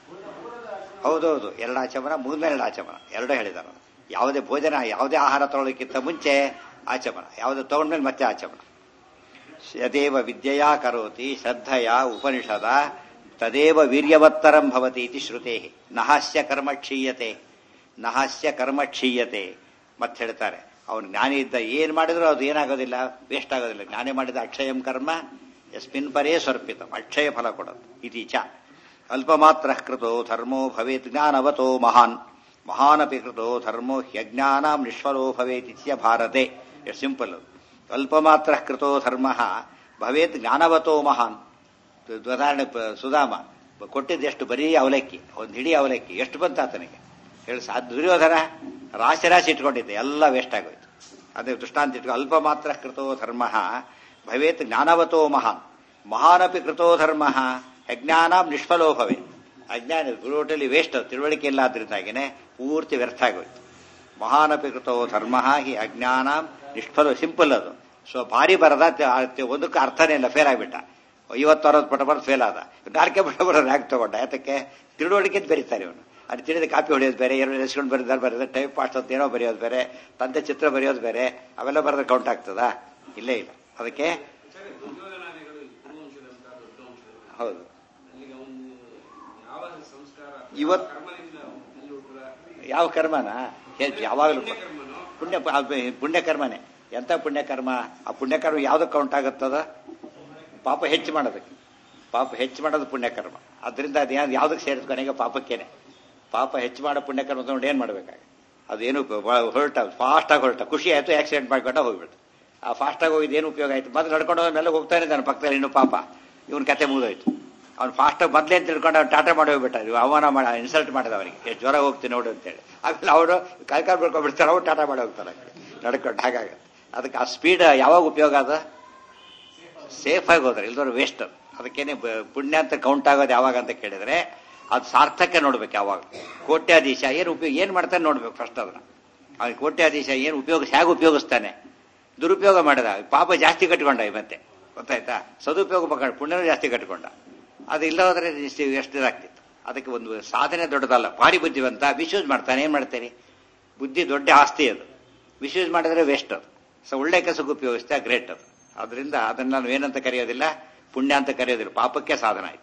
ಹೌದೌದು ಎರಡು ಆಚಮನ, ಮೂರ್ಮೇಲೆ ಎರಡು ಆಚಮನ ಎರಡೂ ಹೇಳಿದಾರೆ. ಯಾವುದೇ ಭೋಜನ ಯಾವುದೇ ಆಹಾರ ತಗೊಳ್ಳೋಕ್ಕಿಂತ ಮುಂಚೆ ಆಚಮನ, ಯಾವುದೇ ತಗೊಂಡ್ಮೇಲೆ ಮತ್ತೆ ಆಚಮನ. ಯದೇವ ವಿದ್ಯೆಯ ಕರೋತಿ ಶ್ರದ್ಧೆಯ ಉಪನಿಷದ ತದೇವ ವೀರ್ಯವತ್ತರಂ ಭವತಿ ಇತಿ ಶ್ರುತೇ. ನಹಾಸ್ಯ ಕರ್ಮ ಕ್ಷೀಯತೆ, ನಹಾಸ್ಯ ಕರ್ಮ ಕ್ಷೀಯತೆ. ಮತ್ತೆ ಹೇಳ್ತಾರೆ ಅವನು ಜ್ಞಾನಿ ಇದ್ದ ಏನ್ ಮಾಡಿದ್ರು ಅದು ಏನಾಗೋದಿಲ್ಲ, ವೇಸ್ಟ್ ಆಗೋದಿಲ್ಲ. ಜ್ಞಾನಿ ಮಾಡಿದ ಅಕ್ಷಯಂ ಕರ್ಮ ಯಸ್ಮಿನ್ ಪರೇ ಸ್ವರ್ಪಿತಂ, ಅಕ್ಷಯ ಫಲ ಕೊಡೋದು. ಇತೀಚ ಅಲ್ಪ ಮಾತ್ರ ಕೃತೋ ಧರ್ಮೋ ಭವೇತ್ ಜ್ಞಾನವತೋ ಮಹಾನ್, ಮಹಾನಪಿ ಕೃತೋ ಧರ್ಮೋ ಹ್ಯಜ್ಞಾನಾಂ ನಿಷ್ಫಲೋ ಭವೇತ್ ಇತ್ಯ ಭಾರತೆ. ಎಷ್ಟು ಸಿಂಪಲ್. ಅಲ್ಪ ಮಾತ್ರ ಕೃತೋ ಧರ್ಮ ಭವೇತ್ ಜ್ಞಾನವತೋ ಮಹಾನ್. ಉದಾಹರಣೆ ಸುಧಾಮ ಕೊಟ್ಟಿದ್ದು ಎಷ್ಟು? ಬರೀ ಅವಲಕ್ಕಿ, ಒಂದು ಹಿಡಿ ಅವಲಕ್ಕಿ ಎಷ್ಟು ಬಂತ ಆತನಿಗೆ ಹೇಳಿ. ದುರ್ಯೋಧನ ರಾಶಿ ರಾಶಿ ಇಟ್ಕೊಂಡಿದ್ದೆ, ಎಲ್ಲ ವೇಸ್ಟ್ ಆಗೋಯ್ತು. ಅದೇ ದೃಷ್ಟಾಂತ ಇಟ್ಕೊ. ಅಲ್ಪ ಮಾತ್ರ ಕೃತೋ ಧರ್ಮ ಭವೇತ್ ಜ್ಞಾನವತೋ ಮಹಾನ್, ಮಹಾನಪಿ ಕೃತೋ ಧರ್ಮ ಅಜ್ಞಾನಾಂ ನಿಷ್ಫಲೋ ಭವೇತ್. ಅಜ್ಞಾನ ಟೋಟಲಿ ವೇಸ್ಟ್, ತಿಳುವಳಿಕೆ ಇಲ್ಲ. ಆದ್ರಿಂದಾಗಿನೇ ಪೂರ್ತಿ ವ್ಯರ್ಥ ಆಗೋಯ್ತು. ಮಹಾನಪಿ ಕೃತೋ ಧರ್ಮ ಹಿ ಅಜ್ಞಾನಾಂ ನಿಷ್ಫಲೋ. ಸಿಂಪಲ್ ಅದು. ಸೊ ಭಾರಿ ಬರದ ಒಂದಕ್ಕೆ ಅರ್ಥನೇ ಇಲ್ಲ, ಫೇಲ್ ಆಗಿಬಿಟ್ಟ. ಐವತ್ತು ಅರವತ್ತು ಪಟ ಬರೋದು ಫೇಲ್ ಆದ. ನಾಲ್ಕೆ ಪಟ ಬರೋದು ರ್ಯಾಂಕ್ ತಗೊಂಡ. ಯಾತಕ್ಕೆ? ತಿಳುವಳಿಕೆ ಬರೀತಾರೆ ಇವನು. ಅದು ತಿಳಿದ ಕಾಪಿ ಹೊಡೆಯೋದು ಬೇರೆ, ಎರಡು ಎಸ್ಕೊಂಡು ಬರೆದಾರೆ ಬರೆದ ಟೈಪ್ ಪಾಸ್ಟ್ ಅಂತ ಏನೋ ಬರೆಯೋದು ಬೇರೆ, ತಂದೆ ಚಿತ್ರ ಬರೆಯೋದು ಬೇರೆ, ಅವೆಲ್ಲ ಬರೆದ್ರೆ ಕೌಂಟ್ ಆಗ್ತದಾ? ಇಲ್ಲೇ ಇಲ್ಲ. ಅದಕ್ಕೆ ಹೌದು ಇವತ್ತು ಯಾವ ಕರ್ಮನ ಯಾವಾಗಲೂ ಪುಣ್ಯ ಪುಣ್ಯಕರ್ಮನೇ. ಎಂತ ಪುಣ್ಯಕರ್ಮ? ಆ ಪುಣ್ಯಕರ್ಮ ಯಾವ್ದಕ್ಕೆ ಕೌಂಟ್ ಆಗುತ್ತದ? ಪಾಪ ಹೆಚ್ಚು ಮಾಡೋದಕ್ಕೆ. ಪಾಪ ಹೆಚ್ಚು ಮಾಡೋದು ಪುಣ್ಯಕರ್ಮ. ಅದರಿಂದ ಅದು ಯಾವ್ದಕ್ಕೆ ಸೇರಿದ ಕೊನೆಗೆ ಪಾಪಕ್ಕೇನೆ. ಪಾಪ ಹೆಚ್ಚು ಮಾಡೋ ಪುಣ್ಯಕರ್ಮ ತಗೊಂಡು ಏನ್ ಮಾಡ್ಬೇಕಾಗ? ಅದೇನು ಹೊರಟ ಫಾಸ್ಟ್ ಆಗಿ ಹೊರಟ, ಖುಷಿ ಆಯ್ತು, ಆಕ್ಸಿಡೆಂಟ್ ಮಾಡ್ಕೊಂಡ ಹೋಗ್ಬಿಡ್ತು. ಆ ಫಾಸ್ಟ್ ಆಗಿ ಹೋಗಿದ್ದು ಏನು ಉಪಯೋಗ ಆಯ್ತು? ಮೊದಲು ನಡ್ಕೊಂಡು ಹೋದ್ಮೇಲೆ ಹೋಗ್ತಾನೆ ಇದ್ದಾನೆ ಪಕ್ಕದಲ್ಲಿ ಇನ್ನು ಪಾಪ. ಇವನ್ ಕತೆ ಮುಗಿದೋಯ್ತು. ಅವ್ನು ಫಾಸ್ಟ್ ಆಗಿ ಮೊದಲೇ ತಿಳ್ಕೊಂಡು ಅವ್ನು ಟಾಟಾ ಮಾಡಿ ಹೋಗ್ಬಿಟ್ಟ. ಅವಮಾನ ಮಾಡಿ ಇನ್ಸಲ್ಟ್ ಮಾಡಿದ ಅವರಿಗೆ, ಎಷ್ಟು ಜ್ವರ ಹೋಗ್ತೀನಿ ನೋಡು ಅಂತೇಳಿ. ಆಮೇಲೆ ಅವರು ಕಾಯ್ಕಾಲ್ ಬಿಡ್ಕೊಂಡ್ಬಿಡ್ತಾರೆ, ಅವ್ರು ಟಾಟಾ ಮಾಡಿ ಹೋಗ್ತಾರೆ ನಡ್ಕೊಂಡು. ಹಾಗಾಗತ್ತೆ. ಅದಕ್ಕೆ ಆ ಸ್ಪೀಡ್ ಯಾವಾಗ ಉಪಯೋಗ ಅದ? ಸೇಫ್ ಆಗಿ ಹೋದ್ರೆ, ಇಲ್ದವ್ರು ವೇಸ್ಟ್. ಅದಕ್ಕೇನೆ ಪುಣ್ಯ ಅಂತ ಕೌಂಟ್ ಆಗೋದು ಯಾವಾಗ ಅಂತ ಕೇಳಿದ್ರೆ ಅದು ಸಾರ್ಥಕ್ಕೆ ನೋಡ್ಬೇಕು. ಯಾವಾಗ ಕೋಟ್ಯಾಧೀಶ ಏನು ಉಪಯೋಗ ಏನ್ ಮಾಡ್ತಾನೆ ನೋಡ್ಬೇಕು ಫಸ್ಟ್. ಅದನ್ನ ಅವ್ನು ಕೋಟ್ಯಾಧೀಶ ಏನು ಉಪಯೋಗ ಹೇಗೆ ಉಪಯೋಗಿಸ್ತಾನೆ? ದುರುಪಯೋಗ ಮಾಡಿದ ಪಾಪ ಜಾಸ್ತಿ ಕಟ್ಕೊಂಡ. ಮತ್ತೆ ಗೊತ್ತಾಯ್ತಾ? ಸದುಪಯೋಗ ಪಕ್ಕ ಪುಣ್ಯನೂ ಜಾಸ್ತಿ ಕಟ್ಕೊಂಡ. ಅದು ಇಲ್ಲ ಹೋದ್ರೆ ಎಷ್ಟು ಇದಾಗ್ತಿತ್ತು. ಅದಕ್ಕೆ ಒಂದು ಸಾಧನೆ ದೊಡ್ಡದಲ್ಲ. ಭಾರಿ ಬುದ್ಧಿವಂತ ಮಿಸ್ಯೂಸ್ ಮಾಡ್ತಾನೆ. ಏನ್ ಮಾಡ್ತೇನೆ? ಬುದ್ಧಿ ದೊಡ್ಡ ಆಸ್ತಿ ಅದು. ಮಿಸ್ಯೂಸ್ ಮಾಡಿದ್ರೆ ವೇಸ್ಟ್ ಅದು. ಸೊ ಒಳ್ಳೆ ಕೆಲಸಕ್ಕೆ ಉಪಯೋಗಿಸ್ತಾ ಗ್ರೇಟ್ ಅದು. ಅದರಿಂದ ಅದನ್ನ ನಾವು ಏನಂತ ಕರೆಯೋದಿಲ್ಲ, ಪುಣ್ಯ ಅಂತ ಕರೆಯೋದಿಲ್ಲ. ಪಾಪಕ್ಕೆ ಸಾಧನ ಆಯ್ತು.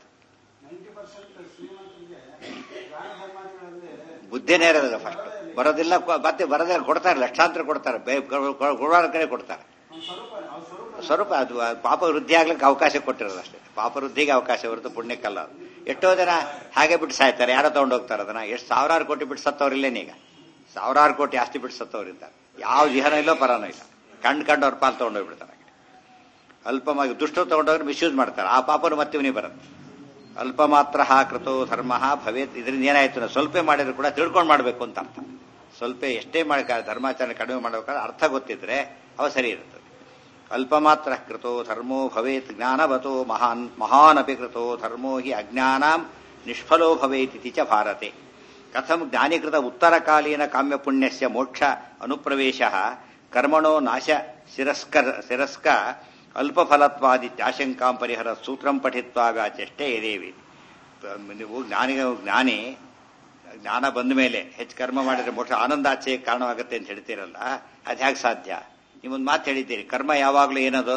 ಬುದ್ಧಿನೇ ಇರೋದಿಲ್ಲ ಫಸ್ಟ್. ಬರೋದಿಲ್ಲ, ಮತ್ತೆ ಬರೋದಿಲ್ಲ. ಕೊಡ್ತಾರೆ, ಲಕ್ಷಾಂತರ ಕೊಡ್ತಾರೆ, ಕೊಡೋರ ಕಡೆ ಕೊಡ್ತಾರೆ. ಸ್ವರೂಪ ಅದು ಪಾಪ ವೃದ್ಧಿ ಆಗ್ಲಿಕ್ಕೆ ಅವಕಾಶ ಕೊಟ್ಟಿರೋದು ಅಷ್ಟೇ. ಪಾಪ ವೃದ್ಧಿಗೆ ಅವಕಾಶ ಹೊರತು ಪುಣ್ಯಕ್ಕಲ್ಲ. ಎಷ್ಟೋ ಜನ ಹಾಗೆ ಬಿಟ್ಟು ಸಾಯ್ತಾರೆ. ಯಾರೋ ತಗೊಂಡು ಹೋಗ್ತಾರೆ ಅದನ್ನ. ಎಷ್ಟು ಸಾವಿರಾರು ಕೋಟಿ ಬಿಟ್ಟು ಸತ್ತವ್ರಿಲ್ಲೇನೀಗ. ಸಾವಿರಾರು ಕೋಟಿ ಆಸ್ತಿ ಬಿಟ್ಟು ಸತ್ತವ್ರಿದ್ದಾರೆ. ಯಾವ ಜಿಹನ ಇಲ್ಲೋ ಪರಾನೋ ಇಲ್ಲ. ಕಂಡು ಕಂಡು ಅವ್ರ ಪಾಲು ತಗೊಂಡೋಗ್ಬಿಡ್ತಾರೆ. ಅಲ್ಪವಾಗಿ ದುಷ್ಟ ತಗೊಂಡೋಗ್ರೆ ಮಿಸ್ಯೂಸ್ ಮಾಡ್ತಾರೆ. ಆ ಪಾಪನು ಮತ್ತೆ ಇವನಿಗೆ ಬರುತ್ತೆ. ಅಲ್ಪ ಮಾತ್ರ ಕೃತೋ ಧರ್ಮ ಭವೇತ್. ಇದರಿಂದ ಏನಾಯ್ತು? ಸ್ವಲ್ಪ ಮಾಡಿದ್ರು ಕೂಡ ತಿಳ್ಕೊಂಡು ಮಾಡ್ಬೇಕು ಅಂತ ಅರ್ಥ. ಸ್ವಲ್ಪ ಎಷ್ಟೇ ಮಾಡಿ ಧರ್ಮಾಚರಣೆ ಕಡಿಮೆ ಮಾಡಬೇಕಾದ್ರೆ ಅರ್ಥ ಗೊತ್ತಿದ್ರೆ ಅವ ಸರಿ ಇರ್ತದೆ. ಅಲ್ಪಮಾತ್ರ ಕೃತೋ ಧರ್ಮೋ ಭವೇತ್ ಜ್ಞಾನವತೋ ಮಹಾನ್ ಮಹಾನಪಿ ಕೃತೋ ಧರ್ಮೋ ಹಿ ಅಜ್ಞಾನಾಂ ನಿಷ್ಫಲೋ ಭವೇತಿ ಚ ಭಾರತೆ. ಕಥಂ ಜ್ಞಾನಿಕೃತ ಉತ್ತರಕಾಲೀನ ಕಾಮ್ಯಪುಣ್ಯಸ್ಯ ಮೋಕ್ಷ ಅನುಪ್ರವೇಶಃ ಕರ್ಮಣೋ ನಾಶ ಶಿರಸ್ಕರ್ ಶಿರಸ್ಕ ಅಲ್ಪಫಲತ್ವಾದಿತ್ಯಾಶಂಕಾಂ ಪರಿಹರ ಸೂತ್ರಂ ಪಠಿತ್ವಾ ವ್ಯಾಚಷ್ಟೇ ಯದೇವಿ. ನೀವು ಜ್ಞಾನಿ ಜ್ಞಾನಿ ಜ್ಞಾನ ಬಂದ ಮೇಲೆ ಹೆಚ್ಚು ಕರ್ಮ ಮಾಡಿದ್ರೆ ಮೋಕ್ಷ ಆನಂದಾಚೆಗೆ ಕಾರಣವಾಗುತ್ತೆ ಅಂತ ಹೇಳ್ತೀರಲ್ಲ, ಅದು ಹೇಗೆ ಸಾಧ್ಯ? ನೀವೊಂದು ಮಾತು ಹೇಳಿದ್ದೀರಿ, ಕರ್ಮ ಯಾವಾಗಲೂ ಏನದು?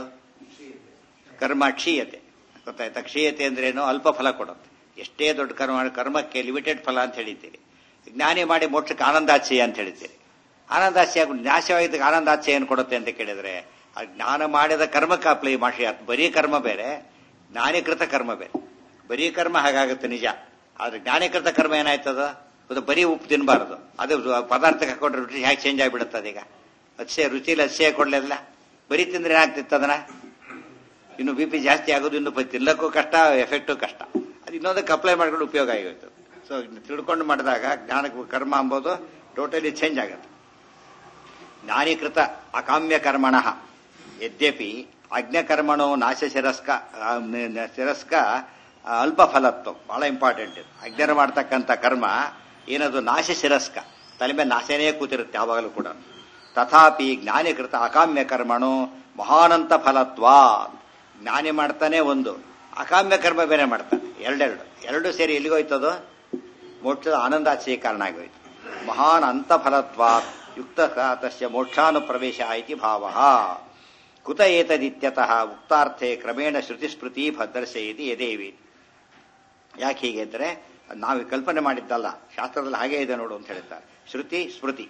ಕರ್ಮ ಕ್ಷೀಯತೆ. ಗೊತ್ತಾಯ್ತಾ? ಕ್ಷೀಯತೆ ಅಂದ್ರೇನು? ಅಲ್ಪ ಫಲ ಕೊಡುತ್ತೆ. ಎಷ್ಟೇ ದೊಡ್ಡ ಕರ್ಮ ಕರ್ಮಕ್ಕೆ ಲಿಮಿಟೆಡ್ ಫಲ ಅಂತ ಹೇಳಿದ್ದೀರಿ. ಜ್ಞಾನಿ ಮಾಡಿ ಮೋಕ್ಷಕ್ಕೆ ಆನಂದಾಚೆಯ ಅಂತ ಹೇಳಿದ್ದೀರಿ. ಆನಂದಾಚೆ ನಾಶವಾಗಿದ್ದಕ್ಕೆ ಆನಂದಾಚೆ ಏನು ಕೊಡುತ್ತೆ ಅಂತ ಕೇಳಿದ್ರೆ, ಆ ಜ್ಞಾನ ಮಾಡಿದ ಕರ್ಮಕ್ಕೆ ಅಪ್ಲೈ ಮಾಡಿ. ಬರೀ ಕರ್ಮ ಬೇರೆ, ಜ್ಞಾನಿಕೃತ ಕರ್ಮ ಬೇರೆ. ಬರೀ ಕರ್ಮ ಹಾಗಾಗುತ್ತೆ ನಿಜ, ಆದ್ರೆ ಜ್ಞಾನಿಕೃತ ಕರ್ಮ ಏನಾಯ್ತದ? ಅದು ಬರೀ ಉಪ್ಪು ತಿನ್ನಬಾರದು. ಅದು ಪದಾರ್ಥಕ್ಕೆ ಹಾಕೊಂಡ್ರೆ ರುಚಿ ಹೇಗೆ ಚೇಂಜ್ ಆಗಿಬಿಡುತ್ತೆ ಅದೀಗ. ಅಚ್ಚೆ ರುಚಿಲಿ ಅಚ್ಚೆ ಕೊಡ್ಲಿಲ್ಲ, ಬರೀ ತಿಂದ್ರೆ ಏನಾಗ್ತಿತ್ತು ಅದನ್ನ? ಇನ್ನು ಬಿ ಪಿ ಜಾಸ್ತಿ ಆಗೋದು, ಇನ್ನು ತಿನ್ನಕ್ಕೂ ಕಷ್ಟ, ಎಫೆಕ್ಟು ಕಷ್ಟ. ಅದು ಇನ್ನೊಂದಕ್ಕೆ ಅಪ್ಲೈ ಮಾಡ್ಕೊಂಡು ಉಪಯೋಗ ಆಗಿತ್ತು. ಸೊ ತಿಳ್ಕೊಂಡು ಮಾಡಿದಾಗ ಜ್ಞಾನಕ್ಕೆ ಕರ್ಮ ಅಂಬೋದು ಟೋಟಲಿ ಚೇಂಜ್ ಆಗುತ್ತೆ. ಜ್ಞಾನೀಕೃತ ಅಕಾಮ್ಯ ಕರ್ಮಣ ಯದ್ಯಪಿ ಅಜ್ಞಕರ್ಮಣೋ ನಾಶ ಶಿರಸ್ಕ ಶಿರಸ್ಕ ಅಲ್ಪ ಫಲತ್ವ ಬಹಳ ಇಂಪಾರ್ಟೆಂಟ್. ಇದು ಅಜ್ಞರ ಮಾಡ್ತಕ್ಕಂಥ ಕರ್ಮ ಏನದು? ನಾಶ ಶಿರಸ್ಕ, ತಲೆ ಮೇಲೆ ನಾಶನೇ ಕೂತಿರುತ್ತೆ ಯಾವಾಗಲೂ ಕೂಡ. ತಥಾಪಿ ಜ್ಞಾನಿಕೃತ ಅಕಾಮ್ಯ ಕರ್ಮಣೋ ಮಹಾನಂತ ಫಲತ್ವ. ಜ್ಞಾನಿ ಮಾಡ್ತಾನೆ ಒಂದು, ಅಕಾಮ್ಯ ಕರ್ಮ ಬೇರೆ ಮಾಡ್ತಾನೆ, ಎರಡೆರಡು ಎರಡು ಸೇರಿ ಎಲ್ಲಿಗೋಯ್ತದು? ಮೋಕ್ಷದ ಆನಂದಾಚೆಯ ಕಾರಣ ಆಗೋಯ್ತು. ಮಹಾನ್ ಅಂತ ಫಲತ್ವ ಯುಕ್ತ ತಸ್ಯ ಮೋಕ್ಷಾನುಪ್ರವೇಶ ಇತಿ ಭಾವ. ಕುತ ಏತದಿತ್ಯತಃ ಉಕ್ತಾರ್ಥೆ ಕ್ರಮೇಣ ಶ್ರುತಿಸ್ಮೃತಿ ಭದ್ರಶಯತಿ ಯದೇವಿ. ಯಾಕೆ ಹೀಗೆ ಅಂದರೆ, ನಾವು ಕಲ್ಪನೆ ಮಾಡಿದ್ದಲ್ಲ, ಶಾಸ್ತ್ರದಲ್ಲಿ ಹಾಗೇ ಇದೆ ನೋಡು ಅಂತ ಹೇಳ್ತಾರೆ. ಶ್ರುತಿ ಸ್ಮೃತಿ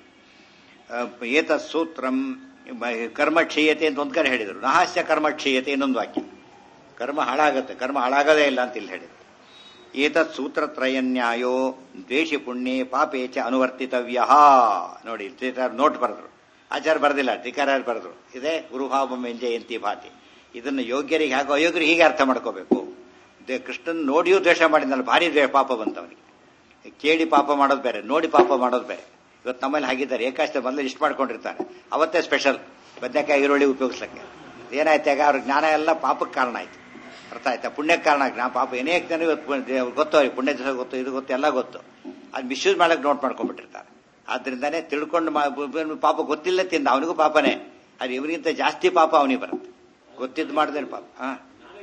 ಏತ ಸೂತ್ರಂ ಕರ್ಮ ಕ್ಷೀಯತೆ ಅಂತ ಒಂದು ಕಡೆ ಹೇಳಿದರು. ನಹಾಸ್ಯ ಕರ್ಮ ಕ್ಷೀಯತೆ ಇನ್ನೊಂದು ವಾಕ್ಯ. ಕರ್ಮ ಹಾಳಾಗುತ್ತೆ, ಕರ್ಮ ಹಾಳಾಗದೇ ಇಲ್ಲ ಅಂತ ಇಲ್ಲಿ ಹೇಳಿದ್ರು. ಏತತ್ ಸೂತ್ರತ್ರಯನ್ಯಾಯೋ ದ್ವೇಷಿ ಪುಣ್ಯೆ ಪಾಪೇ ಚ ಅನುವರ್ತಿತವ್ಯ. ನೋಡಿ, ನೋಟ್ ಬರೆದ್ರು, ಆಚಾರ್ಯ ಬರೆದಿಲ್ಲ, ಟೀಕಾರಾಯರು ಬರೆದ್ರು. ಇದೇ ಗುರುಭಾವಂ ಜಯಂತಿ ಭಾತಿ. ಇದನ್ನು ಯೋಗ್ಯರಿಗೆ ಹಾಗೂ ಅಯೋಗ್ಯರಿಗೆ ಹೀಗೆ ಅರ್ಥ ಮಾಡ್ಕೋಬೇಕು. ಕೃಷ್ಣನ್ ನೋಡಿಯೂ ದ್ವೇಷ ಮಾಡಿದ್ನಲ್ಲ, ಭಾರಿ ದ್ವೇಷ ಪಾಪ ಬಂತವನಿಗೆ. ಕೇಳಿ ಪಾಪ ಮಾಡೋದು ಬೇರೆ, ನೋಡಿ ಪಾಪ ಮಾಡೋದು ಬೇರೆ. ಇವತ್ತು ನಮ್ಮಲ್ಲಿ ಹಾಗಿದ್ದಾರೆ, ಏಕಾಷ್ಟ ಮೊದಲು ಇಷ್ಟು ಮಾಡ್ಕೊಂಡಿರ್ತಾರೆ, ಅವತ್ತೇ ಸ್ಪೆಷಲ್ ಬದನೆಕಾಯಿ ಈರುಳ್ಳಿ ಉಪಯೋಗಿಸ್ಲಿಕ್ಕೆ. ಏನಾಯ್ತಾಗ ಅವ್ರ ಜ್ಞಾನ ಎಲ್ಲ ಪಾಪಕ್ಕೆ ಕಾರಣ ಆಯ್ತು. ಅರ್ಥ ಆಯ್ತಾ? ಪುಣ್ಯಕ್ಕೆ ಕಾರಣ. ಜ್ಞಾನ ಪಾಪ ಏನೇ ಜನ ಗೊತ್ತು, ಅವ್ರಿಗೆ ಪುಣ್ಯ ದಿವಸ ಗೊತ್ತು, ಇದು ಗೊತ್ತು, ಎಲ್ಲ ಗೊತ್ತು. ಅದು ಮಿಸ್ಯೂಸ್ ಮಾಡಕ್ಕೆ ನೋಟ್ ಮಾಡ್ಕೊಂಡ್ಬಿಟ್ಟಿರ್ತಾರೆ. ಆದ್ರಿಂದಾನೇ ತಿಳ್ಕೊಂಡು ಪಾಪ ಗೊತ್ತಿಲ್ಲ ತಿಂದ ಅವನಿಗೂ ಪಾಪನೇ, ಅದು ಇವರಿಗಿಂತ ಜಾಸ್ತಿ ಪಾಪ ಅವನಿಗೆ ಬರುತ್ತೆ. ಗೊತ್ತಿದ್ದು ಮಾಡಿದ್ರೆ ಪಾಪ. ಹಾ,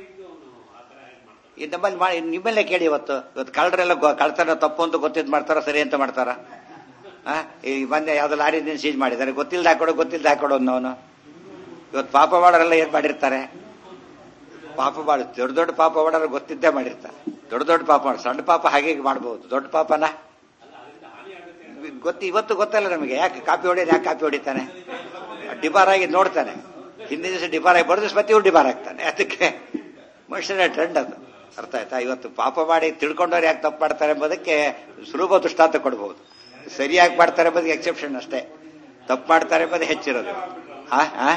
ಈ ನಮ್ಮಲ್ಲಿ ಮಾಡಿ ನಿಮ್ಮಲ್ಲೇ ಕೇಳಿ. ಇವತ್ತು ಇವತ್ತು ಕಳ್ಳರೆಲ್ಲ ಕಳ್ತಾರ, ತಪ್ಪು ಅಂತ ಗೊತ್ತಿದ್ದು ಮಾಡ್ತಾರ, ಸರಿ ಅಂತ ಮಾಡ್ತಾರ? ಹಾ, ಈ ಬಂದೆ ಯಾವ್ದು ಲಾರಿ ಸೀಜ್ ಮಾಡಿದ್ದಾರೆ, ಗೊತ್ತಿಲ್ಲದೆ ಹಾಕೊಡೋ ಗೊತ್ತಿಲ್ಲದೆ ಹಾಕೊಡೋ ಅನ್ನೋನು. ಇವತ್ತು ಪಾಪ ಮಾಡೋರೆಲ್ಲ ಏನ್ ಮಾಡಿರ್ತಾರೆ? ಪಾಪ ಮಾಡಿ ದೊಡ್ಡ ದೊಡ್ಡ ಪಾಪ ಮಾಡೋರು ಗೊತ್ತಿದ್ದೇ ಮಾಡಿರ್ತಾರೆ. ದೊಡ್ಡ ದೊಡ್ಡ ಪಾಪ ಮಾಡಿ, ಸಣ್ಣ ಪಾಪ ಹಾಗೆ ಮಾಡಬಹುದು, ದೊಡ್ಡ ಪಾಪನ ಗೊತ್ತಿ ಇವತ್ತು ಗೊತ್ತಲ್ಲ ನಮಗೆ. ಯಾಕೆ ಕಾಪಿ ಹೊಡಿಯೋದು? ಯಾಕೆ ಕಾಪಿ ಹೊಡಿತಾನೆ? ಡಿಬಾರ್ ಆಗಿ ನೋಡ್ತಾನೆ, ಹಿಂದಿನ ದಿವಸ ಡಿಬಾರ್ ಆಗಿ ಬರೆದು ಮತ್ತೆ ಇವ್ರು ಡಿಬಾರ್ ಆಗ್ತಾನೆ. ಅದಕ್ಕೆ ಮನುಷ್ಯನ ಟ್ರೆಂಡ್ ಅದು. ಅರ್ಥ ಆಯ್ತಾ? ಇವತ್ತು ಪಾಪ ಮಾಡಿ ತಿಳ್ಕೊಂಡವ್ರು ಯಾಕೆ ತಪ್ಪು ಮಾಡ್ತಾರೆ ಎಂಬುದಕ್ಕೆ ಸುಲಭ ದೃಷ್ಟಾಂತ ಕೊಡಬಹುದು. ಸರಿಯಾಗಿ ಮಾಡ್ತಾರೆ ಎಂಬುದಕ್ಕೆ ಎಕ್ಸೆಪ್ಷನ್ ಅಷ್ಟೇ. ತಪ್ಪು ಮಾಡ್ತಾರೆ ಎಂಬುದು ಹೆಚ್ಚಿರೋದು. ಹಾ ಹಾ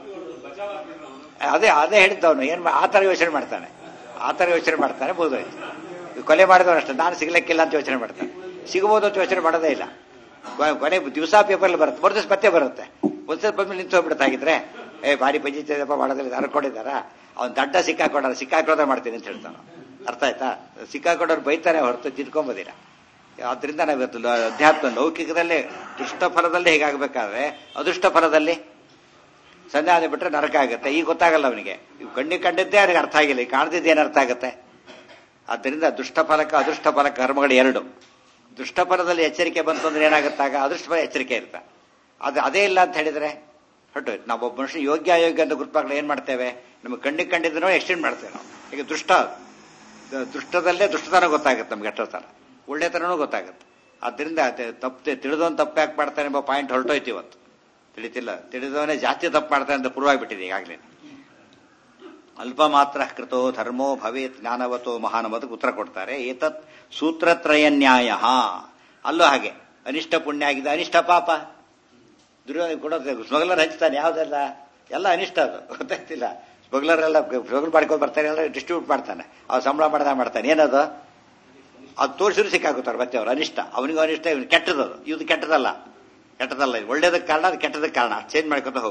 ಅದೇ ಅದೇ ಹೇಳಿದ್ದವನು ಏನ್ ಆತರ ಯೋಚನೆ ಮಾಡ್ತಾನೆ, ಆತರ ಯೋಚನೆ ಮಾಡ್ತಾನೆ. ಬೋದಾಯ್ತು. ಕೊಲೆ ಮಾಡಿದವನು ಅಷ್ಟೇ, ನಾನು ಸಿಗ್ಲಿಕ್ಕಿಲ್ಲ ಅಂತ ಯೋಚನೆ ಮಾಡ್ತಾನೆ. ಸಿಗಬಹುದು ಅಂತ ಯೋಚನೆ ಮಾಡೋದೇ ಇಲ್ಲ. ಕೊನೆ ದಿವಸ ಪೇಪರ್ ಬರುತ್ತೆ, ಬರ್ ದಿವಸ ಮತ್ತೆ ಬರುತ್ತೆ. ಒಂದ್ಸಲ ಬಂದ್ಮೇಲೆ ನಿಂತು ಹೋಗ್ಬಿಡುತ್ತೆ. ಆಗಿದ್ರೆ ಏ ಭಾರಿ ಪಂಚಾಯತ್ ಮಾಡೋದಿಲ್ಲ, ಹರ್ಕೊಂಡಿದ್ದಾರ, ಅವ್ನು ದಡ್ಡ ಸಿಕ್ಕಾಕೊಂಡ ಸಿಕ್ಕಾಕೊಳ್ಳೋದೇ ಮಾಡ್ತೀನಿ ಅಂತ ಹೇಳ್ತಾನ. ಅರ್ಥ ಆಯ್ತಾ? ಸಿಕ್ಕಾಕೊಂಡವ್ರು ಬೈತಾನೆ ಹೊರತು ತಿದ್ಕೊಂಬೋದಿಲ್ಲ. ಆದ್ರಿಂದ ನಾವಿವತ್ತು ಅಧ್ಯಾತ್ಮ ಲೌಕಿಕದಲ್ಲೇ ದುಷ್ಟ ಫಲದಲ್ಲಿ ಹೇಗಾಗಬೇಕಾದ್ರೆ ಅದೃಷ್ಟ ಫಲದಲ್ಲಿ ಸಂಧಾನ ಬಿಟ್ರೆ ನರಕ ಆಗುತ್ತೆ. ಈಗ ಗೊತ್ತಾಗಲ್ಲ ಅವನಿಗೆ. ಇವು ಕಣ್ಣಿ ಕಂಡಿದ್ದೇ ಅವನಿಗೆ ಅರ್ಥ ಆಗಿಲ್ಲ, ಈಗ ಕಾಣದಿದ್ದೇ ಏನು ಅರ್ಥ ಆಗುತ್ತೆ? ಆದ್ದರಿಂದ ದುಷ್ಟ ಫಲಕ ಅದೃಷ್ಟ ಫಲಕ ಕರ್ಮಗಳು ಎರಡು. ದುಷ್ಟ ಫಲದಲ್ಲಿ ಎಚ್ಚರಿಕೆ ಬಂತು ಅಂದ್ರೆ ಏನಾಗುತ್ತಾಗ ಅದೃಷ್ಟ ಫಲ ಎಚ್ಚರಿಕೆ ಇರುತ್ತೆ. ಅದು ಅದೇ ಇಲ್ಲ ಅಂತ ಹೇಳಿದ್ರೆ ಹೊರಟೋಯ್ತು. ನಾವು ಒಬ್ಬ ಮನುಷ್ಯ ಯೋಗ್ಯ ಅಯೋಗ್ಯ ಅಂತ ಗುರುಪಾಗ್ಲು ಏನ್ ಮಾಡ್ತೇವೆ? ನಮಗೆ ಕಣ್ಣಿಗೆ ಕಂಡಿದ್ದನೋ ಎಕ್ಸ್ಟೆಂಡ್ ಮಾಡ್ತೇವೆ ನಾವು. ಈಗ ದುಷ್ಟ ದುಷ್ಟದಲ್ಲೇ ದುಷ್ಟತನ ಗೊತ್ತಾಗುತ್ತೆ ನಮ್ಗೆ, ಎಷ್ಟೊತ್ತನ ಒಳ್ಳೆತನೂ ಗೊತ್ತಾಗುತ್ತೆ. ಆದ್ದರಿಂದ ತಪ್ಪು ತಿಳಿದವನ್ ತಪ್ಪು ಯಾಕೆ ಮಾಡ್ತಾನೆ ಎಂಬ ಪಾಯಿಂಟ್ ಹೊರಟೋಯ್ತು. ಇವತ್ತು ತಿಳಿತಿಲ್ಲ, ತಿಳಿದವನೇ ಜಾಸ್ತಿ ತಪ್ಪು ಮಾಡ್ತಾನೆ ಅಂತ ಪ್ರೂವ್ ಆಗಿಬಿಟ್ಟಿದೆ ಈಗಾಗಲೇ. ಅಲ್ಪ ಮಾತ್ರ ಕೃತೋ ಧರ್ಮೋ ಭವೇತ್ ಜ್ಞಾನವತೋ ಮಹಾನವದಕ್ಕೆ ಉತ್ತರ ಕೊಡ್ತಾರೆ. ಏತತ್ ಸೂತ್ರತ್ರಯ ನ್ಯಾಯ. ಅಲ್ಲೂ ಹಾಗೆ ಅನಿಷ್ಟ ಪುಣ್ಯ ಆಗಿದೆ, ಅನಿಷ್ಟ ಪಾಪ. ದುರ್ಯೋಧನ ಕೊಡೋದು ಸ್ಮಗ್ಲರ್ ಹಂಚ್ತಾನೆ, ಯಾವ್ದೆಲ್ಲ ಎಲ್ಲ ಅನಿಷ್ಟ. ಅದು ಗೊತ್ತಾಗ್ತಿಲ್ಲ. ಸ್ಮಗ್ಲರೆಲ್ಲ ಸ್ಮಗ್ಲ್ ಮಾಡ್ಕೊಂಡು ಬರ್ತಾನೆ, ಎಲ್ಲ ಡಿಸ್ಟ್ರಿಬ್ಯೂಟ್ ಮಾಡ್ತಾನೆ, ಅವ್ರು ಸಂಬಳ ಮಾಡ್ದ ಮಾಡ್ತಾನೆ. ಏನದು? ಅದು ತೋರಿಸಿದ್ರು ಸಿಕ್ಕಾಗುತ್ತಾರೆ ಮತ್ತೆ ಅವ್ರು. ಅನಿಷ್ಟ ಅವನಿಗೂ ಅನಿಷ್ಟ, ಇವನು ಕೆಟ್ಟದದು. ಇದು ಕೆಟ್ಟದಲ್ಲ, ಕೆಟ್ಟದಲ್ಲ. ಇದು ಒಳ್ಳೇದಕ್ಕೆ ಕಾರಣ, ಅದು ಕೆಟ್ಟದಕ್ಕೆ ಕಾರಣ. ಚೇಂಜ್ ಮಾಡ್ಕೊತ ಹೋಗ್ಬೇಕು.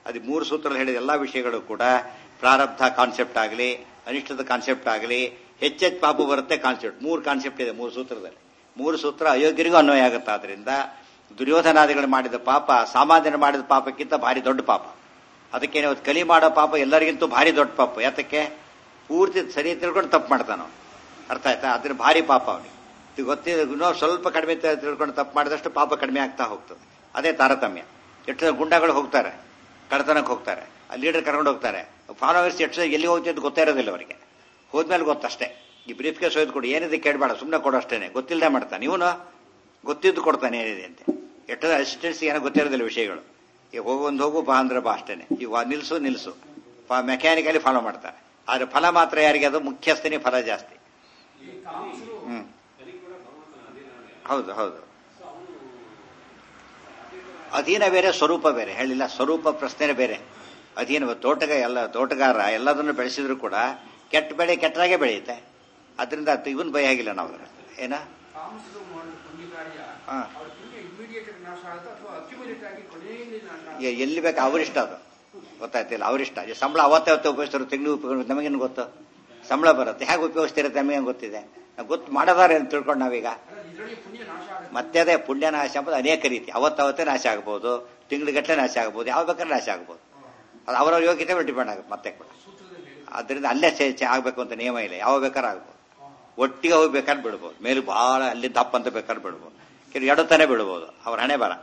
ಅದು ಮೂರು ಸೂತ್ರದಲ್ಲಿ ಹೇಳಿದ ಎಲ್ಲಾ ವಿಷಯಗಳು ಕೂಡ ಪ್ರಾರಬ್ಧ ಕಾನ್ಸೆಪ್ಟ್ ಆಗಲಿ, ಅನಿಷ್ಟದ ಕಾನ್ಸೆಪ್ಟ್ ಆಗಲಿ, ಹೆಚ್ಚೆಚ್ಚು ಪಾಪ ಬರುತ್ತೆ ಕಾನ್ಸೆಪ್ಟ್. ಮೂರು ಕಾನ್ಸೆಪ್ಟ್ ಇದೆ ಮೂರು ಸೂತ್ರದಲ್ಲಿ. ಮೂರು ಸೂತ್ರ ಅಯೋಗ್ಯರಿಗೂ ಅನ್ವಯ ಆಗುತ್ತೆ. ಆದ್ರಿಂದ ದುರ್ಯೋಧನಾದಿಗಳು ಮಾಡಿದ ಪಾಪ ಸಾಮಾನ್ಯರು ಮಾಡಿದ ಪಾಪಕ್ಕಿಂತ ಭಾರಿ ದೊಡ್ಡ ಪಾಪ. ಅದಕ್ಕೆ ನೀವು ಕಲಿ ಮಾಡೋ ಪಾಪ ಎಲ್ಲರಿಗಿಂತೂ ಭಾರಿ ದೊಡ್ಡ ಪಾಪ. ಯಾತಕ್ಕೆ? ಪೂರ್ತಿ ಸರಿ ತಿಳ್ಕೊಂಡು ತಪ್ಪು ಮಾಡ್ತಾನೋ. ಅರ್ಥ ಆಯ್ತಾ? ಅದ್ರ ಭಾರಿ ಪಾಪ ಅವನಿಗೆ ಗೊತ್ತಿದೆ. ಇನ್ನೂ ಸ್ವಲ್ಪ ಕಡಿಮೆ ತಿಳ್ಕೊಂಡು ತಪ್ಪು ಮಾಡಿದಷ್ಟು ಪಾಪ ಕಡಿಮೆ ಆಗ್ತಾ ಹೋಗ್ತದೆ. ಅದೇ ತಾರತಮ್ಯ. ಎಷ್ಟು ಗುಂಡಗಳು ಹೋಗ್ತಾರೆ, ಕಳ್ಳತನಕ್ಕೆ ಹೋಗ್ತಾರೆ, ಆ ಲೀಡರ್ ಕರ್ಕೊಂಡು ಹೋಗ್ತಾರೆ. ಫಾಲೋವರ್ಸ್ ಎಷ್ಟು ಎಲ್ಲಿ ಹೋಗ್ತೀವಿ ಅಂತ ಗೊತ್ತೇ ಇರೋದಿಲ್ಲ ಅವರಿಗೆ. ಹೋದ್ಮೇಲೆ ಗೊತ್ತಷ್ಟೇ. ಈ ಬ್ರೀಫ್ ಕೇಸ್ ಒಯ್ದು ಕೊಡಿ, ಏನಿದೆ ಕೇಳಬೇಡ, ಸುಮ್ಮನೆ ಕೊಡೋ ಅಷ್ಟೇನೆ. ಗೊತ್ತಿಲ್ಲದೆ ಮಾಡ್ತಾನೆ ಇವನು, ಗೊತ್ತಿದ್ದು ಕೊಡ್ತಾನೆ ಏನಿದೆ ಅಂತ. ಎಷ್ಟು ಅಸಿಸ್ಟೆಂಟ್ಸ್ ಏನೋ ಗೊತ್ತಿರೋದಿಲ್ಲ ವಿಷಯಗಳು. ಈಗ ಹೋಗೊಂದು ಹೋಗು ಬಾ ಅಂದ್ರೆ ಬಾ ಅಷ್ಟೇನೆ. ಈಗ ನಿಲ್ಸು ನಿಲ್ಸು ಮೆಕ್ಯಾನಿಕಲಿ ಫಾಲೋ ಮಾಡ್ತಾರೆ. ಆದ್ರೆ ಫಲ ಮಾತ್ರ ಯಾರಿಗೆ? ಅದು ಮುಖ್ಯಸ್ಥನೇ ಫಲ ಜಾಸ್ತಿ. ಹ್ಮ್ ಹೌದು ಹೌದು. ಅಧೀನ ಬೇರೆ, ಸ್ವರೂಪ ಬೇರೆ. ಹೇಳಿಲ್ಲ, ಸ್ವರೂಪ ಪ್ರಶ್ನೆ ಬೇರೆ. ಅಧೀನ ತೋಟಗ ಎಲ್ಲ ತೋಟಗಾರ ಎಲ್ಲದನ್ನು ಬೆಳೆಸಿದ್ರು ಕೂಡ ಕೆಟ್ಟ ಬೆಳೆ ಕೆಟ್ಟದಾಗೆ ಬೆಳೆಯುತ್ತೆ. ಅದರಿಂದ ಇವನ್ ಭಯ ಆಗಿಲ್ಲ ನಾವು. ಏನ ಎಲ್ಲಿ ಬೇಕು ಅವರಿಷ್ಟ, ಅದು ಗೊತ್ತಾಯ್ತಿಲ್ಲ, ಅವರಿಷ್ಟ. ಸಂಬಳ ಅವತ್ತೇ ಅವತ್ತೇ ಉಪಯೋಗಿಸ್ತಾರೆ, ತಿಂಗಳು ಉಪಯೋಗ ನಮಗೇನು ಗೊತ್ತು? ಸಂಬಳ ಬರುತ್ತೆ, ಹೇಗೆ ಉಪಯೋಗಿಸ್ತಿರುತ್ತೆ ನಮಗೇನು ಗೊತ್ತಿದೆ? ನಾವು ಗೊತ್ತು ಮಾಡೋದಾರೆ ಅಂತ ತಿಳ್ಕೊಂಡು ನಾವೀಗ ಮತ್ತೆ ಅದೇ ಪುಣ್ಯ ನಾಶ ಅಂಬುದು ಅನೇಕ ರೀತಿ. ಅವತ್ತವತ್ತೇ ನಾಶ ಆಗ್ಬೋದು, ತಿಂಗಳಿಗಟ್ಟಲೆ ನಾಶ ಆಗ್ಬೋದು, ಯಾವ ಬೇಕಾದ್ರೆ ನಾಶ ಆಗ್ಬೋದು. ಅದು ಅವರ ಯೋಗ್ಯತೆ ಮೇಲೆ ಡಿಪೆಂಡ್ ಆಗುತ್ತೆ ಮತ್ತೆ ಕೂಡ. ಅದರಿಂದ ಅಲ್ಲೇ ಆಗ್ಬೇಕು ಅಂತ ನಿಯಮ ಇಲ್ಲ. ಯಾವ ಬೇಕಾದ್ರೆ ಆಗ್ಬೋದು, ಒಟ್ಟಿಗೆ ಹೋಗಿ ಬೇಕಾದ್ರೆ ಬಿಡ್ಬೋದು. ಮೇಲೆ ಬಹಳ ಅಲ್ಲಿ ದಪ್ಪ ಅಂತ ಬೇಕಾದ್ರೆ ಬಿಡ್ಬೋದು, ಕೆಲವು ಎಡತಾನೆ ಬಿಡ್ಬೋದು. ಅವ್ರ ಹಣೆ ಬರ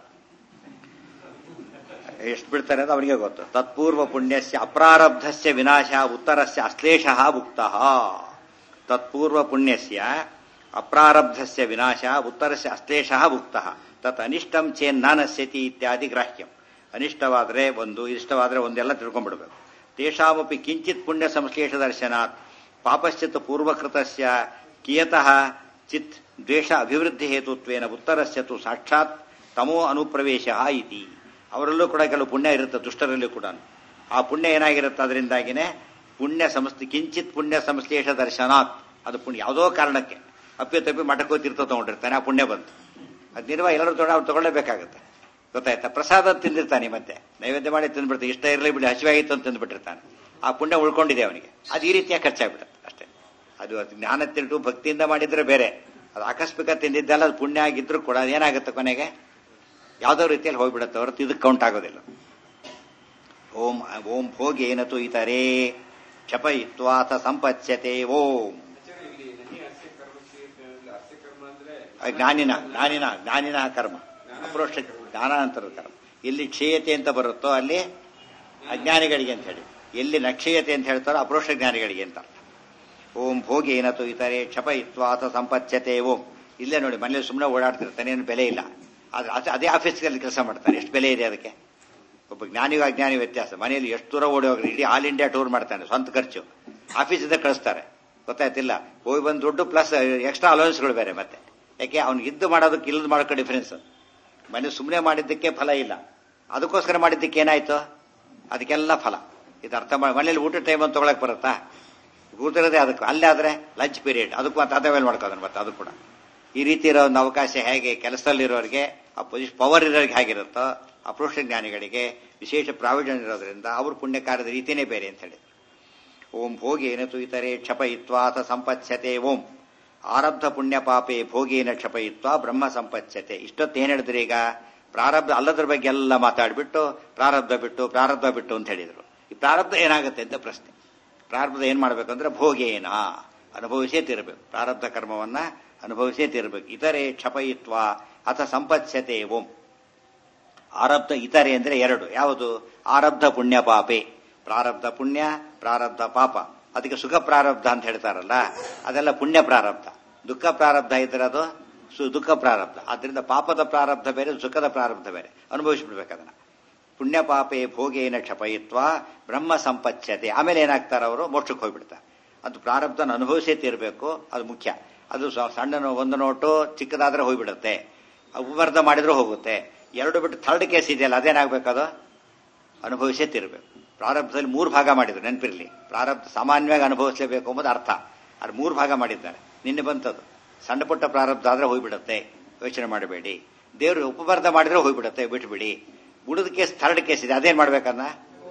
ಎಷ್ಟು ಬಿಡ್ತಾರೆ ಅಂತ ಅವನಿಗೆ ಗೊತ್ತು. ತತ್ಪೂರ್ವ ಪುಣ್ಯಸ್ಯ ಅಪ್ರಾರಬ್ಧಸ್ಯ ವಿನಾಶ ಉತ್ತರಸ್ಯ ಅಶ್ಲೇಷ ಮುಕ್ತ. ತತ್ಪೂರ್ವ ಪುಣ್ಯಸ್ಯ ಅಪ್ರಾರಬ್ಧಸ್ಯ ವಿನಾಶ ಉತ್ತರಸ್ಯ ಅಶ್ಲೇಷ ಮುಕ್ತ. ತತ್ ಅನಿಷ್ಟಂ ಚೇನ್ ನಾನಸ್ಯತಿ ಇತ್ಯಾದಿ ಗ್ರಾಹ್ಯಂ. ಅನಿಷ್ಟವಾದ್ರೆ ಒಂದು, ಇಷ್ಟವಾದ್ರೆ ಒಂದೆಲ್ಲ ತಿಳ್ಕೊಂಡ್ಬಿಡ್ಬೇಕು. ತೇಷಾಮಪಿ ಕಿಂಚಿತ್ ಪುಣ್ಯ ಸಂಶ್ಲೇಷ ದರ್ಶನಾತ್ ಪಾಪಶ್ಚಿತ್ ಪೂರ್ವಕೃತಸ್ಯ ಕಿಯತಃ ಚಿತ್ ದ್ವೇಷ ಅಭಿವೃದ್ಧಿ ಹೇತುತ್ವೇನ ಉತ್ತರಸ್ಯ ತು ಸಾಕ್ಷಾತ್ ತಮೋ ಅನುಪ್ರವೇಶ ಇತಿ. ಅವರಲ್ಲೂ ಕೂಡ ಕೆಲವು ಪುಣ್ಯ ಇರುತ್ತೆ, ದುಷ್ಟರಲ್ಲೂ ಕೂಡ. ಆ ಪುಣ್ಯ ಏನಾಗಿರುತ್ತೆ? ಅದರಿಂದಾಗಿನೇ ಪುಣ್ಯ ಸಂಸ್ಥೆ ಕಿಂಚಿತ್ ಪುಣ್ಯ ಸಂಶ್ಲೇಷ ದರ್ಶನಾತ್. ಅದು ಪುಣ್ಯ ಯಾವುದೋ ಕಾರಣಕ್ಕೆ ಅಪ್ಪಿ ತಪ್ಪಿ ಮಠಕ್ಕೆ ಹೋಗಿ ತೀರ್ಥ ತಗೊಂಡಿರ್ತಾನೆ, ಆ ಪುಣ್ಯ ಬಂತು. ಅದು ನಿರ್ವ ಎಲ್ಲರೂ ತೊಗೊಂಡು ಅವ್ರು ತಗೊಳ್ಳೇಬೇಕಾಗುತ್ತೆ. ಗೊತ್ತಾಯ್ತಾ? ಪ್ರಸಾದ ತಿಂದಿರ್ತಾನೆ, ಮತ್ತೆ ನೈವೇದ್ಯ ಮಾಡಿ ತಿಂದ್ಬಿಡ್ತಾನೆ, ಇಷ್ಟ ಇರಲಿ ಬಿಡಿ ಹಸಿವಾಗಿತ್ತು ಅಂತ ತಿಂದ್ಬಿಟ್ಟಿರ್ತಾನೆ. ಆ ಪುಣ್ಯ ಉಳ್ಕೊಂಡಿದೆ ಅವನಿಗೆ. ಅದು ಈ ರೀತಿಯಾಗಿ ಖರ್ಚಾಗ್ಬಿಡುತ್ತೆ ಅಷ್ಟೇ. ಅದು ಅದು ಜ್ಞಾನ ತಿಳ್ದು ಭಕ್ತಿಯಿಂದ ಮಾಡಿದ್ರೆ ಬೇರೆ. ಅದು ಆಕಸ್ಮಿಕ ತಿಂದಿದ್ದಲ್ಲ, ಅದು ಪುಣ್ಯ ಆಗಿದ್ರು ಕೂಡ ಅದೇನಾಗುತ್ತೆ ಕೊನೆಗೆ ಯಾವ್ದೋ ರೀತಿಯಲ್ಲಿ ಹೋಗ್ಬಿಡುತ್ತೆ ಹೊರತು ಇದಕ್ಕೆ ಕೌಂಟ್ ಆಗೋದಿಲ್ಲ. ಓಂ ಓಂ ಭೋಗಿ ಏನತು ಇತರೇ ಕ್ಷಪಯಿತ್ವಾಥ ಸಂಪತ್ಸ್ಯತೆ. ಓಂ ಜ್ಞಾನಿನ ಜ್ಞಾನಿನ ಜ್ಞಾನಿನ ಕರ್ಮ, ಅಪ್ರೋಕ್ಷ ಜ್ಞಾನಾಂತರದ ಕರ್ಮ. ಎಲ್ಲಿ ಕ್ಷೀಯತೆ ಅಂತ ಬರುತ್ತೋ ಅಲ್ಲಿ ಅಜ್ಞಾನಿಗಳಿಗೆ ಅಂತ ಹೇಳಿ, ಎಲ್ಲಿ ನಕ್ಷೀಯತೆ ಅಂತ ಹೇಳ್ತಾರೋ ಅಪ್ರೋಕ್ಷ ಜ್ಞಾನಿಗಳಿಗೆ ಅಂತ. ಓಂ ಭೋಗಿ ಏನತು ಇತರೆ ಕ್ಷಪಯಿತ್ವಾಥ ಸಂಪತ್ಸ್ಯತೆ. ಓಂ ಇಲ್ಲೇ ನೋಡಿ, ಮನೇಲಿ ಸುಮ್ಮನೆ ಓಡಾಡ್ತಿರ್ತಾನೆ, ಏನು ಬೆಲೆ ಇಲ್ಲ. ಆದ್ರೆ ಅದೇ ಆಫೀಸ್ಗಳಲ್ಲಿ ಕೆಲಸ ಮಾಡ್ತಾನೆ, ಎಷ್ಟು ಬೆಲೆ ಇದೆ ಅದಕ್ಕೆ? ಒಬ್ಬ ಜ್ಞಾನಿಗೂ ಅಜ್ಞಾನಿ ವ್ಯತ್ಯಾಸ. ಮನೆಯಲ್ಲಿ ಎಷ್ಟು ದೂರ ಓಡಿ ಹೋಗ್ರಿ, ಇಡೀ ಆಲ್ ಇಂಡಿಯಾ ಟೂರ್ ಮಾಡ್ತಾನೆ, ಸ್ವಂತ ಖರ್ಚು, ಆಫೀಸಿಂದ ಕಳಿಸ್ತಾರೆ. ಗೊತ್ತಾಯ್ತಿಲ್ಲ? ಹೋಗಿ ಬಂದು ದುಡ್ಡು ಪ್ಲಸ್ ಎಕ್ಸ್ಟ್ರಾ ಅಲೋವೆನ್ಸ್ಗಳು ಬೇರೆ. ಮತ್ತೆ ಯಾಕೆ? ಅವ್ನಿಗೆ ಇದ್ದು ಮಾಡೋದಕ್ಕೆ ಇಲ್ಲದ ಮಾಡೋಕೆ ಡಿಫರೆನ್ಸ್. ಮನೆ ಸುಮ್ಮನೆ ಮಾಡಿದ್ದಕ್ಕೆ ಫಲ ಇಲ್ಲ, ಅದಕ್ಕೋಸ್ಕರ ಮಾಡಿದ್ದಕ್ಕೆ ಏನಾಯ್ತು? ಅದಕ್ಕೆಲ್ಲ ಫಲ. ಇದು ಅರ್ಥ ಮಾಡಿ. ಮನೇಲಿ ಊಟ ಟೈಮ್ ಅಂತ ತಗೊಳಕ್ ಬರುತ್ತಾ? ಕೂತಿರೋದೇ ಅದಕ್ಕೆ. ಅಲ್ಲೇ ಆದ್ರೆ ಲಂಚ್ ಪೀರಿಯಡ್, ಅದಕ್ಕೂ ಮತ್ತೆ ಅದೇ ಮೇಲೆ ಮಾಡ್ಕೋದನ್ ಮತ್ತೆ ಅದು ಕೂಡ. ಈ ರೀತಿ ಇರೋ ಒಂದು ಅವಕಾಶ ಹೇಗೆ ಕೆಲಸದಲ್ಲಿರೋರಿಗೆ, ಆ ಪೊಸಿಷನ್ ಪವರ್ ಇರೋರಿಗೆ ಹೇಗಿರುತ್ತೋ, ಅಪ್ರೋಕ್ಷ ಜ್ಞಾನಿಗಳಿಗೆ ವಿಶೇಷ ಪ್ರಾವಿಷನ್ ಇರೋದ್ರಿಂದ ಅವ್ರ ಪುಣ್ಯ ಕಾರ್ಯದ ರೀತಿಯೇ ಬೇರೆ ಅಂತ ಹೇಳಿ. ಓಂ ಭೋಗೇನ ತು ಇತರೆ ಕ್ಷಪಯಿತ್ವಾಥ ಸಂಪತ್ಸ್ಯತೆ. ಓಂ ಆರಬ್ಧ ಪುಣ್ಯ ಪಾಪೇ ಭೋಗೇನ ಕ್ಷಪಯಿತ್ವಾ ಬ್ರಹ್ಮ ಸಂಪತ್ಸ್ಯತೆ. ಇಷ್ಟೊತ್ತು ಏನ್ ಹೇಳಿದ್ರು? ಈಗ ಪ್ರಾರಬ್ಧ ಅಲ್ಲದ್ರ ಬಗ್ಗೆ ಎಲ್ಲ ಮಾತಾಡ್ಬಿಟ್ಟು ಪ್ರಾರಬ್ಧ ಬಿಟ್ಟು ಪ್ರಾರಬ್ಧ ಬಿಟ್ಟು ಅಂತ ಹೇಳಿದ್ರು. ಈ ಪ್ರಾರಬ್ಧ ಏನಾಗುತ್ತೆ ಅಂತ ಪ್ರಶ್ನೆ. ಪ್ರಾರಬ್ಧ ಏನ್ ಮಾಡ್ಬೇಕಂದ್ರೆ ಭೋಗೇನ ಅನುಭವಿಸೇ ತೀರಬೇಕು, ಪ್ರಾರಬ್ಧ ಕರ್ಮವನ್ನ ಅನುಭವಿಸೇ ತೀರಬೇಕು. ಇತರೆ ಕ್ಷಪಯಿತ್ವ ಅಥ ಸಂಪತ್ಸ್ಯತೆ. ಓಂ ಆರಬ್ಧ ಇತರೆ ಅಂದ್ರೆ ಎರಡು. ಯಾವುದು? ಆರಬ್ಧ ಪುಣ್ಯ ಪಾಪೆ, ಪ್ರಾರಬ್ಧ ಪುಣ್ಯ, ಪ್ರಾರಬ್ಧ ಪಾಪ. ಅದಕ್ಕೆ ಸುಖ ಪ್ರಾರಬ್ಧ ಅಂತ ಹೇಳ್ತಾರಲ್ಲ, ಅದೆಲ್ಲ ಪುಣ್ಯ ಪ್ರಾರಬ್ಧ. ದುಃಖ ಪ್ರಾರಬ್ಧ ಇದ್ರೆ ಅದು ದುಃಖ ಪ್ರಾರಬ್ಧ. ಆದ್ರಿಂದ ಪಾಪದ ಪ್ರಾರಬ್ಧ ಬೇರೆ, ಸುಖದ ಪ್ರಾರಬ್ಧ ಬೇರೆ. ಅನುಭವಿಸ್ಬಿಡ್ಬೇಕು ಅದನ್ನ. ಪುಣ್ಯ ಪಾಪೆ ಭೋಗೇನ ಕ್ಷಪಯಿತ್ವ ಬ್ರಹ್ಮ ಸಂಪತ್ಸ್ಯತೆ. ಆಮೇಲೆ ಏನಾಗ್ತಾರೆ ಅವರು? ಮೋಕ್ಷಕ್ಕೆ ಹೋಗ್ಬಿಡ್ತಾರೆ. ಅದು ಪ್ರಾರಬ್ಧನ ಅನುಭವಿಸೇ ತೀರಬೇಕು, ಅದು ಮುಖ್ಯ. ಅದು ಸಣ್ಣ ಒಂದು ನೋಟು ಚಿಕ್ಕದಾದ್ರೆ ಹೋಗ್ಬಿಡುತ್ತೆ, ಉಪರ್ಧ ಮಾಡಿದ್ರೂ ಹೋಗುತ್ತೆ. ಎರಡು ಬಿಟ್ಟು ಥರ್ಡ್ ಕೇಸ್ ಇದೆಯಲ್ಲ, ಅದೇನಾಗಬೇಕದು? ಅನುಭವಿಸೇ ತೀರಬೇಕು. ಪ್ರಾರಬ್ಧದಲ್ಲಿ ಮೂರು ಭಾಗ ಮಾಡಿದ್ರು, ನೆನಪಿರ್ಲಿ. ಪ್ರಾರಬ್ಧ ಸಾಮಾನ್ಯವಾಗಿ ಅನುಭವಿಸಲೇಬೇಕು ಎಂಬುದು ಅರ್ಥ. ಅದು ಮೂರು ಭಾಗ ಮಾಡಿದ್ದಾರೆ. ನಿನ್ನೆ ಬಂತದ್ದು. ಸಣ್ಣ ಪುಟ್ಟ ಪ್ರಾರಬ್ಧ ಆದ್ರೆ ಹೋಗ್ಬಿಡುತ್ತೆ, ಯೋಚನೆ ಮಾಡಬೇಡಿ. ದೇವರು ಉಪಬರ್ಧ ಮಾಡಿದ್ರೆ ಹೋಗ್ಬಿಡುತ್ತೆ, ಬಿಟ್ಬಿಡಿ. ಉಳಿದ ಕೇಸ್ ಥರ್ಡ್ ಕೇಸ್ ಇದೆ, ಅದೇನ್ ಮಾಡ್ಬೇಕನ್ನ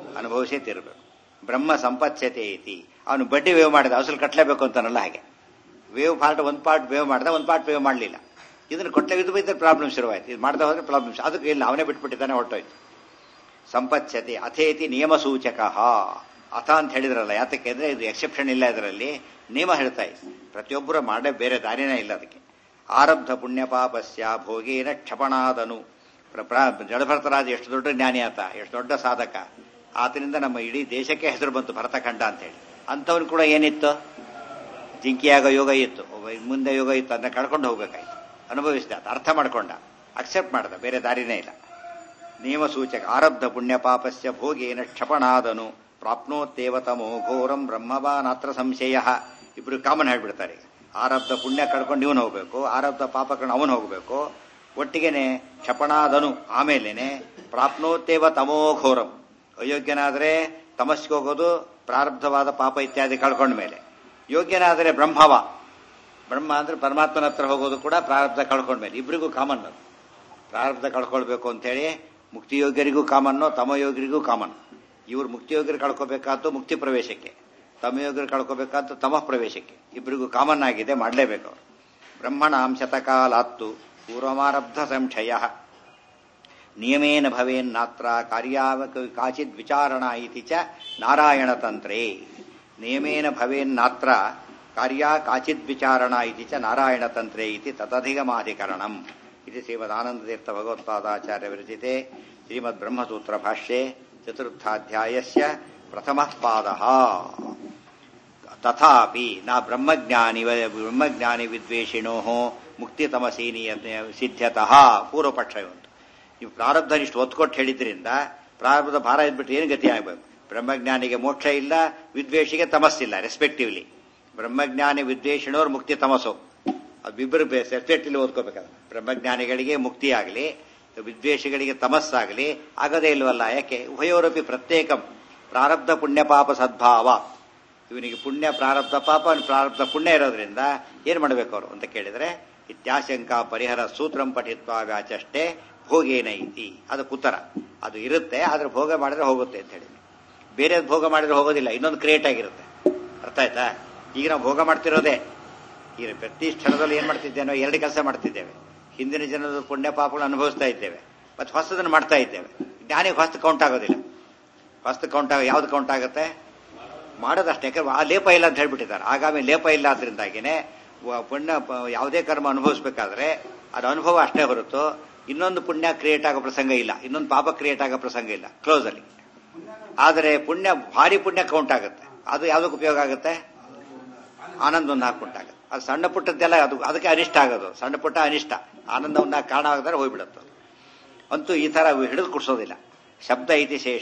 ಅನುಭವಿಸೇ ತೀರಬೇಕು. ಬ್ರಹ್ಮ ಸಂಪತ್ಸ್ಯತೆ ಐತಿ. ಅವನು ಬಡ್ಡಿ ವೇವ್ ಮಾಡಿದ ಅಸಲು ಕಟ್ಟಲೇಬೇಕು ಅಂತಾನಲ್ಲ ಹಾಗೆ. ವೇವ್ ಪಾರ್ಟ್ ಒಂದು ಪಾರ್ಟ್ ವೇವ್ ಮಾಡಿದ, ಒಂದು ಪಾರ್ಟ್ ವೇವ್ ಮಾಡಲಿಲ್ಲ. ಇದನ್ನು ಕೊಟ್ಟಲೆ ಇದು ಬೈದ್ರೆ ಪ್ರಾಬ್ಲಮ್ ಶುರುವಾಯ್ತು. ಇದು ಮಾಡ್ತಾ ಹೋದ್ರೆ ಪ್ರಾಬ್ಲಮ್ಸ್. ಅದಕ್ಕೆ ಇಲ್ಲ, ಅವನೇ ಬಿಟ್ಬಿಟ್ಟಿದ್ದಾನೆ, ಹೊರಟೋಯ್ತು. ಸಂಪತ್ಸ್ಯತೆ ಅಥೇತಿ ನಿಯಮ ಸೂಚಕ. ಅಥ ಅಂತ ಹೇಳಿದ್ರಲ್ಲ, ಯಾತಕ್ಕೆ ಅಂದ್ರೆ ಇದು ಎಕ್ಸೆಪ್ಷನ್ ಇಲ್ಲ, ಇದರಲ್ಲಿ ನಿಯಮ ಹೇಳ್ತಾ ಇದೆ. ಪ್ರತಿಯೊಬ್ಬರು ಮಾಡೇ, ಬೇರೆ ದಾರಿನೇ ಇಲ್ಲ ಅದಕ್ಕೆ. ಆರಬ್ಧ ಪುಣ್ಯ ಪಾಪಸ್ಯ ಭೋಗೇನ ಕ್ಷಪಣಾದನು. ಜಡಭರತರಾಜ ಎಷ್ಟು ದೊಡ್ಡ ಜ್ಞಾನಿ ಆತ, ಎಷ್ಟು ದೊಡ್ಡ ಸಾಧಕ. ಆತನಿಂದ ನಮ್ಮ ಇಡೀ ದೇಶಕ್ಕೆ ಹೆಸರು ಬಂತು ಭರತಖಂಡ ಅಂತ ಹೇಳಿ. ಅಂಥವ್ನು ಕೂಡ ಏನಿತ್ತು, ಜಿಂಕಿಯಾಗ ಯೋಗ ಇತ್ತು, ಮುಂದೆ ಯೋಗ ಇತ್ತು, ಅದನ್ನ ಕಳ್ಕೊಂಡು ಹೋಗ್ಬೇಕಾಯ್ತು. ಅನುಭವಿಸಿದ, ಅರ್ಥ ಮಾಡ್ಕೊಂಡ, ಅಕ್ಸೆಪ್ಟ್ ಮಾಡ್ದ, ಬೇರೆ ದಾರಿನೇ ಇಲ್ಲ. ನಿಯಮ ಸೂಚಕ. ಆರಬ್ಧ ಪುಣ್ಯ ಪಾಪಸ್ಯ ಭೋಗೇನ ಕ್ಷಪಣಾದನು ಪ್ರಾಪ್ನೋತ್ತೇವ ತಮೋ ಘೋರಂ ಬ್ರಹ್ಮವಾನಾತ್ರ ಸಂಶಯ. ಇಬ್ರು ಕಾಮನ್ ಹೇಳ್ಬಿಡ್ತಾರೆ. ಆರಬ್ಧ ಪುಣ್ಯ ಕಳ್ಕೊಂಡು ಇವನು ಹೋಗ್ಬೇಕು, ಆರಬ್ಧ ಪಾಪ ಕಳ್ಕೊಂಡು ಅವನು ಹೋಗ್ಬೇಕು. ಒಟ್ಟಿಗೆನೆ ಕ್ಷಪಣಾದನು, ಆಮೇಲೆನೆ ಪ್ರಾಪ್ನೋತ್ತೇವ ತಮೋ ಘೋರಂ. ಅಯೋಗ್ಯನಾದರೆ ತಮಸ್ಗೆ ಹೋಗೋದು, ಪ್ರಾರಬ್ಧವಾದ ಪಾಪ ಇತ್ಯಾದಿ ಕಳ್ಕೊಂಡ ಮೇಲೆ. ಯೋಗ್ಯನಾದರೆ ಬ್ರಹ್ಮವ, ಬ್ರಹ್ಮ ಅಂದ್ರೆ ಪರಮಾತ್ಮನ ಹತ್ರ ಹೋಗೋದು ಕೂಡ ಪ್ರಾರಬ್ಧ ಕಳ್ಕೊಂಡ್ಮೇಲೆ. ಇಬ್ಬರಿಗೂ ಕಾಮನ್ ಅದು. ಪ್ರಾರಬ್ಧ ಕಳ್ಕೊಳ್ಬೇಕು ಅಂತೇಳಿ ಮುಕ್ತಿಯೋಗ್ಯರಿಗೂ ಕಾಮನ್ನು, ತಮಯೋಗ್ಯರಿಗೂ ಕಾಮನ್. ಇವ್ರು ಮುಕ್ತಿಯೋಗ್ಯರು ಕಳ್ಕೋಬೇಕಾದ್ದು ಮುಕ್ತಿ ಪ್ರವೇಶಕ್ಕೆ, ತಮಯೋಗ್ಯರು ಕಳ್ಕೋಬೇಕಾದ್ದು ತಮಃ ಪ್ರವೇಶಕ್ಕೆ. ಇಬ್ಬರಿಗೂ ಕಾಮನ್ ಆಗಿದೆ, ಮಾಡಲೇಬೇಕು ಅವರು. ಬ್ರಹ್ಮಣ ಶತಕಾಲಾತ್ತು ಪೂರ್ವಮಾರಬ್ಧ ಸಂಶಯ ನಿಯಮೇನ ಭವೇನ್ನಾತ್ರ ಕಾರ್ಯಾವ ಕಾಚಿದ್ ವಿಚಾರಣ ಇತಿ ಚ ನಾರಾಯಣ ತಂತ್ರೇ. ನಿಯಮೇನ ಭವೇನ್ನಾತ್ರ ಕಾರ್ಯ ಕಾಚಿದ್ ವಿಚಾರಣ ಇತಿ ಚ ನಾರಾಯಣ ತಂತ್ರೇ ಇತಿ ತದಧಿಗಮಾಧಿಕರಣಂ. ಇದು ಶ್ರೀಮದಾನಂದತೀರ್ಥ ಭಗವತ್ಪಾದಾಚಾರ್ಯ ವಿರಚಿತೆ ಶ್ರೀಮದ್ ಬ್ರಹ್ಮಸೂತ್ರ ಭಾಷ್ಯೆ ಚತುರ್ಥಾಧ್ಯಾಯಸ್ಯ ಪ್ರಥಮಃ ಪಾದಃ. ತಥಾಪಿ ನಾ ಬ್ರಹ್ಮಜ್ಞಾನಿ ಬ್ರಹ್ಮಜ್ಞಾನಿ ವಿದ್ವೇಷಿಣೋ ಮುಕ್ತಿತಮಸೀನಿ ಸಿದ್ಧ್ಯತಃ. ಪೂರ್ವಪಕ್ಷ ಉಂಟು. ನೀವು ಪ್ರಾರಬ್ಧನಿಷ್ಟು ಒತ್ಕೊಟ್ಟು ಹೇಳಿದ್ರಿಂದ ಪ್ರಾರಬ್ಧ ಭಾರ ಇದ್ಬಿಟ್ಟು ಏನು ಗತಿ ಆಗಬೇಕು. ಬ್ರಹ್ಮಜ್ಞಾನಿಗೆ ಮೋಕ್ಷ ಇಲ್ಲ, ವಿದ್ವೇಷಿಗೆ ತಮಸ್ಸಿಲ್ಲ ರೆಸ್ಪೆಕ್ಟಿವ್ಲಿ. ಬ್ರಹ್ಮಜ್ಞಾನಿ ವಿದ್ವೇಷಿಣೋರು ಮುಕ್ತಿ ತಮಸ್ಸು, ಅದಿಬ್ಬರು ಸೆಪರೇಟ್ಲಿ ಓದ್ಕೋಬೇಕಾದ್ರೆ. ಬ್ರಹ್ಮಜ್ಞಾನಿಗಳಿಗೆ ಮುಕ್ತಿ ಆಗಲಿ, ವಿದ್ವೇಷಿಗಳಿಗೆ ತಮಸ್ಸಾಗಲಿ ಆಗದೇ ಇಲ್ವಲ್ಲ. ಯಾಕೆ? ಉಭಯೋರಪಿ ಪ್ರತ್ಯೇಕಂ ಪ್ರಾರಬ್ಧ ಪುಣ್ಯ ಪಾಪ ಸದ್ಭಾವ. ಇವನಿಗೆ ಪುಣ್ಯ ಪ್ರಾರಬ್ಧ ಪಾಪ, ಪ್ರಾರಬ್ಧ ಪುಣ್ಯ ಇರೋದ್ರಿಂದ ಏನ್ ಮಾಡಬೇಕು ಅವರು ಅಂತ ಕೇಳಿದ್ರೆ, ಇತ್ಯಾಶಂಕಾ ಪರಿಹರ ಸೂತ್ರಂ ಪಠಿತ್ವ ವ್ಯಾಚಷ್ಟೇ ಭೋಗೇನ ಇತಿ. ಅದಕ್ಕೆ ಉತ್ತರ ಅದು ಇರುತ್ತೆ, ಆದ್ರೆ ಭೋಗ ಮಾಡಿದ್ರೆ ಹೋಗುತ್ತೆ ಅಂತ ಹೇಳಿ. ಬೇರೆ ಭೋಗ ಮಾಡಿದ್ರೆ ಹೋಗೋದಿಲ್ಲ, ಇನ್ನೊಂದು ಕ್ರಿಯೇಟ್ ಆಗಿರುತ್ತೆ. ಅರ್ಥ ಆಯ್ತಾ? ಈಗ ನಾವು ಭೋಗ ಮಾಡ್ತಿರೋದೇ, ಈಗ ಪ್ರತಿ ಕ್ಷಣದಲ್ಲಿ ಏನ್ ಮಾಡ್ತಿದ್ದೇನೋ ಎರಡು ಕೆಲಸ ಮಾಡ್ತಿದ್ದೇವೆ. ಹಿಂದಿನ ಜನದ ಪುಣ್ಯ ಪಾಪಗಳನ್ನು ಅನುಭವಿಸ್ತಾ ಇದ್ದೇವೆ, ಮತ್ತೆ ಹೊಸದನ್ನು ಮಾಡ್ತಾ ಇದ್ದೇವೆ. ಜ್ಞಾನಿಗೆ ಹೊಸ್ತು ಕೌಂಟ್ ಆಗೋದಿಲ್ಲ. ಹೊಸ್ತು ಕೌಂಟ್ ಆಗ ಯಾವ್ದು ಕೌಂಟ್ ಆಗುತ್ತೆ? ಮಾಡೋದಷ್ಟೇ. ಯಾಕಂದ್ರೆ ಆ ಲೇಪ ಇಲ್ಲ ಅಂತ ಹೇಳ್ಬಿಟ್ಟಿದ್ದಾರೆ. ಆಗಾಮಿ ಲೇಪ ಇಲ್ಲ ಆದ್ರಿಂದಾಗಿನೇ ಪುಣ್ಯ ಯಾವುದೇ ಕರ್ಮ ಅನುಭವಿಸ್ಬೇಕಾದ್ರೆ ಅದು ಅನುಭವ ಅಷ್ಟೇ ಹೊರತು ಇನ್ನೊಂದು ಪುಣ್ಯ ಕ್ರಿಯೇಟ್ ಆಗೋ ಪ್ರಸಂಗ ಇಲ್ಲ, ಇನ್ನೊಂದು ಪಾಪ ಕ್ರಿಯೇಟ್ ಆಗೋ ಪ್ರಸಂಗ ಇಲ್ಲ ಕ್ಲೋಸ್ ಅಲ್ಲಿ. ಆದರೆ ಪುಣ್ಯ ಭಾರಿ ಪುಣ್ಯ ಕೌಂಟ್ ಆಗುತ್ತೆ. ಅದು ಯಾವುದಕ್ಕೆ ಉಪಯೋಗ ಆಗುತ್ತೆ? ಆನಂದ ಒಂದು ಹಾಕುಂಟಾಗುತ್ತೆ. ಅದು ಸಣ್ಣ ಪುಟ್ಟದ್ದೆಲ್ಲ ಅದು ಅದಕ್ಕೆ ಅನಿಷ್ಟ ಆಗೋದು. ಸಣ್ಣ ಪುಟ್ಟ ಅನಿಷ್ಟ, ಆನಂದವನ್ನ ಕಾರಣ ಆಗಿದ್ರೆ ಹೋಗ್ಬಿಡುತ್ತೆ. ಅಂತೂ ಈ ತರ ಹಿಡಿದು ಕುಡ್ಸೋದಿಲ್ಲ. ಶಬ್ದ ಇತಿ ಶೇಷ.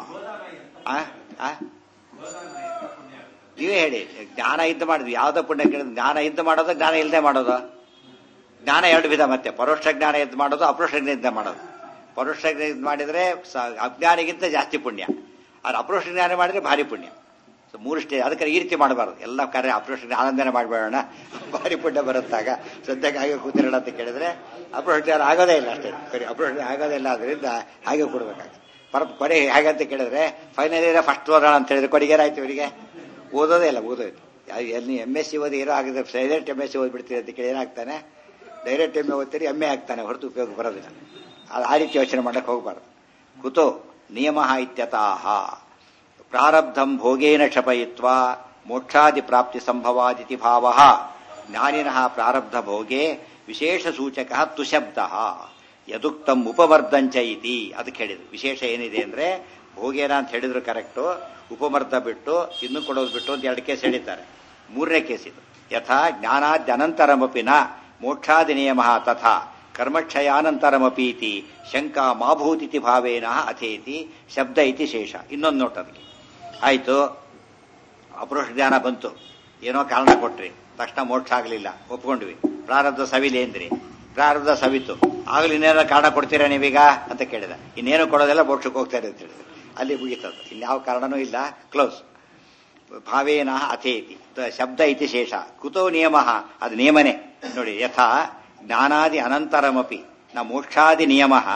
ನೀವೇ ಹೇಳಿ, ಜ್ಞಾನ ಇದ್ದು ಮಾಡಿದ್ವಿ ಯಾವ್ದೋ ಪುಣ್ಯ ಕೇಳಿದ್ರೆ ಜ್ಞಾನ ಇದ್ದು ಮಾಡೋದು, ಜ್ಞಾನ ಇಲ್ಲದೆ ಮಾಡೋದು. ಜ್ಞಾನ ಎರಡು ವಿಧ, ಮತ್ತೆ ಪರೋಕ್ಷ ಜ್ಞಾನ ಇದ್ದು ಮಾಡೋದು, ಅಪರೋಕ್ಷ ಜ್ಞಾನ ಇದ್ದ ಮಾಡೋದು. ಪರೋಕ್ಷ ಜ್ಞಾನ ಇದ್ದು ಮಾಡಿದ್ರೆ ಅಜ್ಞಾನಿಗಿಂತ ಜಾಸ್ತಿ ಪುಣ್ಯ, ಆದ್ರೆ ಅಪರೋಕ್ಷ ಜ್ಞಾನ ಮಾಡಿದ್ರೆ ಭಾರಿ ಪುಣ್ಯ. ಸೊ ಮೂರು ಸ್ಟೇಜ್. ಅದಕ್ಕೆ ಈ ರೀತಿ ಮಾಡಬಾರ್ದು. ಎಲ್ಲ ಕಾರ್ಯ ಅಪರೋಕ್ಷ ಜ್ಞಾನ ಆನಂದನೆ ಮಾಡಬೇಡ, ಭಾರಿ ಪುಣ್ಯ ಬರುತ್ತಾಗ ಸದ್ಯಕ್ಕೆ ಹಾಗೆ ಕೂತಿರೋಣ ಅಂತ ಕೇಳಿದ್ರೆ ಅಪರೋಕ್ಷ ಜ್ಞಾನ ಆಗೋದೇ ಇಲ್ಲ. ಅಷ್ಟೇ ಸರಿ, ಅಪರೋಕ್ಷ ಆಗೋದೇ ಇಲ್ಲ. ಅದರಿಂದ ಹಾಗೆ ಕೊಡ್ಬೇಕಾಗುತ್ತೆ. ಪರ ಕೊನೆ ಹೇಗಂತ ಕೇಳಿದ್ರೆ ಫೈನಲ್ ಇಯರ್ ಫಸ್ಟ್ ಓದೋಣ ಅಂತ ಹೇಳಿದ್ರೆ ಕೊನೆಗೆ ಏನಾಯ್ತು ಇವರಿಗೆ? ಓದೋದೇ ಇಲ್ಲ, ಓದೋಯ್ತು. ಎಲ್ಲಿ ಎಮ್ ಎಸ್ ಸಿ ಓದಿ ಏನೋ ಆಗಿದ್ರೆ ಡೈರೆಕ್ಟ್ ಎಮ್ ಎಸ್ ಸಿ ಓದ್ಬಿಡ್ತೀರಿ ಅಂತ ಕೇಳಿ ಏನಾಗ್ತಾನೆ? ಡೈರೆಕ್ಟ್ ಎಮ್ ಎ ಓದ್ತೀರಿ, ಎಮ್ ಎ ಆಗ್ತಾನೆ, ಹೊರತು ಉಪಯೋಗ ಬರೋದಿಲ್ಲ. ಅದು ಆ ರೀತಿ ಯೋಚನೆ ಮಾಡಕ್ಕೆ ಹೋಗಬಾರ್ದು. ಕುತೋ ನಿಯಮ ಇತ್ಯತಃ ಪ್ರಾರಬ್ಧಂ ಭೋಗೇನ ಕ್ಷಪಯಿತ್ವ ಮೋಕ್ಷಾದಿ ಪ್ರಾಪ್ತಿ ಸಂಭವಾದಿತಿ ಭಾವ. ಜ್ಞಾನಿನಃ ಪ್ರಾರಬ್ಧ ಭೋಗೆ ವಿಶೇಷ ಸೂಚಕ ತುಶಬ್ದ ಯದುಕ್ತಂ ಉಪಮರ್ದಂಚ ಇತಿ. ಅದಕ್ಕೆ ಹೇಳಿದ್ರು ವಿಶೇಷ ಏನಿದೆ ಅಂದ್ರೆ ಭೋಗೇನ ಅಂತ ಹೇಳಿದ್ರು ಕರೆಕ್ಟು, ಉಪಮರ್ದ ಬಿಟ್ಟು ಇನ್ನು ಕೊಡೋದು ಬಿಟ್ಟು ಅಂತ ಎರಡು ಕೇಸ್ ಹೇಳಿದ್ದಾರೆ. ಮೂರನೇ ಕೇಸ್ ಇದು. ಯಥಾ ಜ್ಞಾನಾದ್ಯನಂತರಮಪಿ ನ ಮೋಕ್ಷಾದಿ ನಿಯಮ ತಥಾ ಕರ್ಮಕ್ಷಯಾನಂತರಮಪೀತಿ ಶಂಕಾ ಮಾಭೂತಿತಿ ಭಾವೇನ ಅಥೇತಿ ಶಬ್ದ ಇತಿ ಶೇಷ. ಇನ್ನೊಂದು ನೋಟ್ ಅದಕ್ಕೆ ಆಯ್ತು. ಅಪರೋಕ್ಷ ಜ್ಞಾನ ಬಂತು, ಏನೋ ಕಾರಣ ಕೊಟ್ರಿ, ತಕ್ಷಣ ಮೋಕ್ಷ ಆಗಲಿಲ್ಲ, ಒಪ್ಕೊಂಡ್ವಿ. ಪ್ರಾರಬ್ಧ ಸವಿಲೇಂದ್ರಿ, ಪ್ರಾರಬ್ಧ ಸವಿತು, ಆಗಲಿ ಇನ್ನೇನೋ ಕಾರಣ ಕೊಡ್ತೀರಾ ನೀವೀಗ ಅಂತ ಕೇಳಿದ. ಇನ್ನೇನು ಕೊಡೋದೆಲ್ಲ ಮೋಕ್ಷಕ್ಕೆ ಹೋಗ್ತಾರೆ ಅಂತ ಹೇಳಿದ್ರೆ ಅಲ್ಲಿ ಮುಗಿತದ. ಇನ್ಯಾವ ಕಾರಣನೂ ಇಲ್ಲ, ಕ್ಲೋಸ್. ಭಾವೇನ ಅಥೇತಿ ಶಬ್ದ ಇತಿ ಶೇಷ. ಕುತೋ ನಿಯಮ, ಅದು ನಿಯಮನೇ ನೋಡಿ. ಯಥಾ ಜ್ಞಾನಾದಿ ಅನಂತರಮಪಿ ನ ಮೋಕ್ಷಾದಿ ನಿಯಮ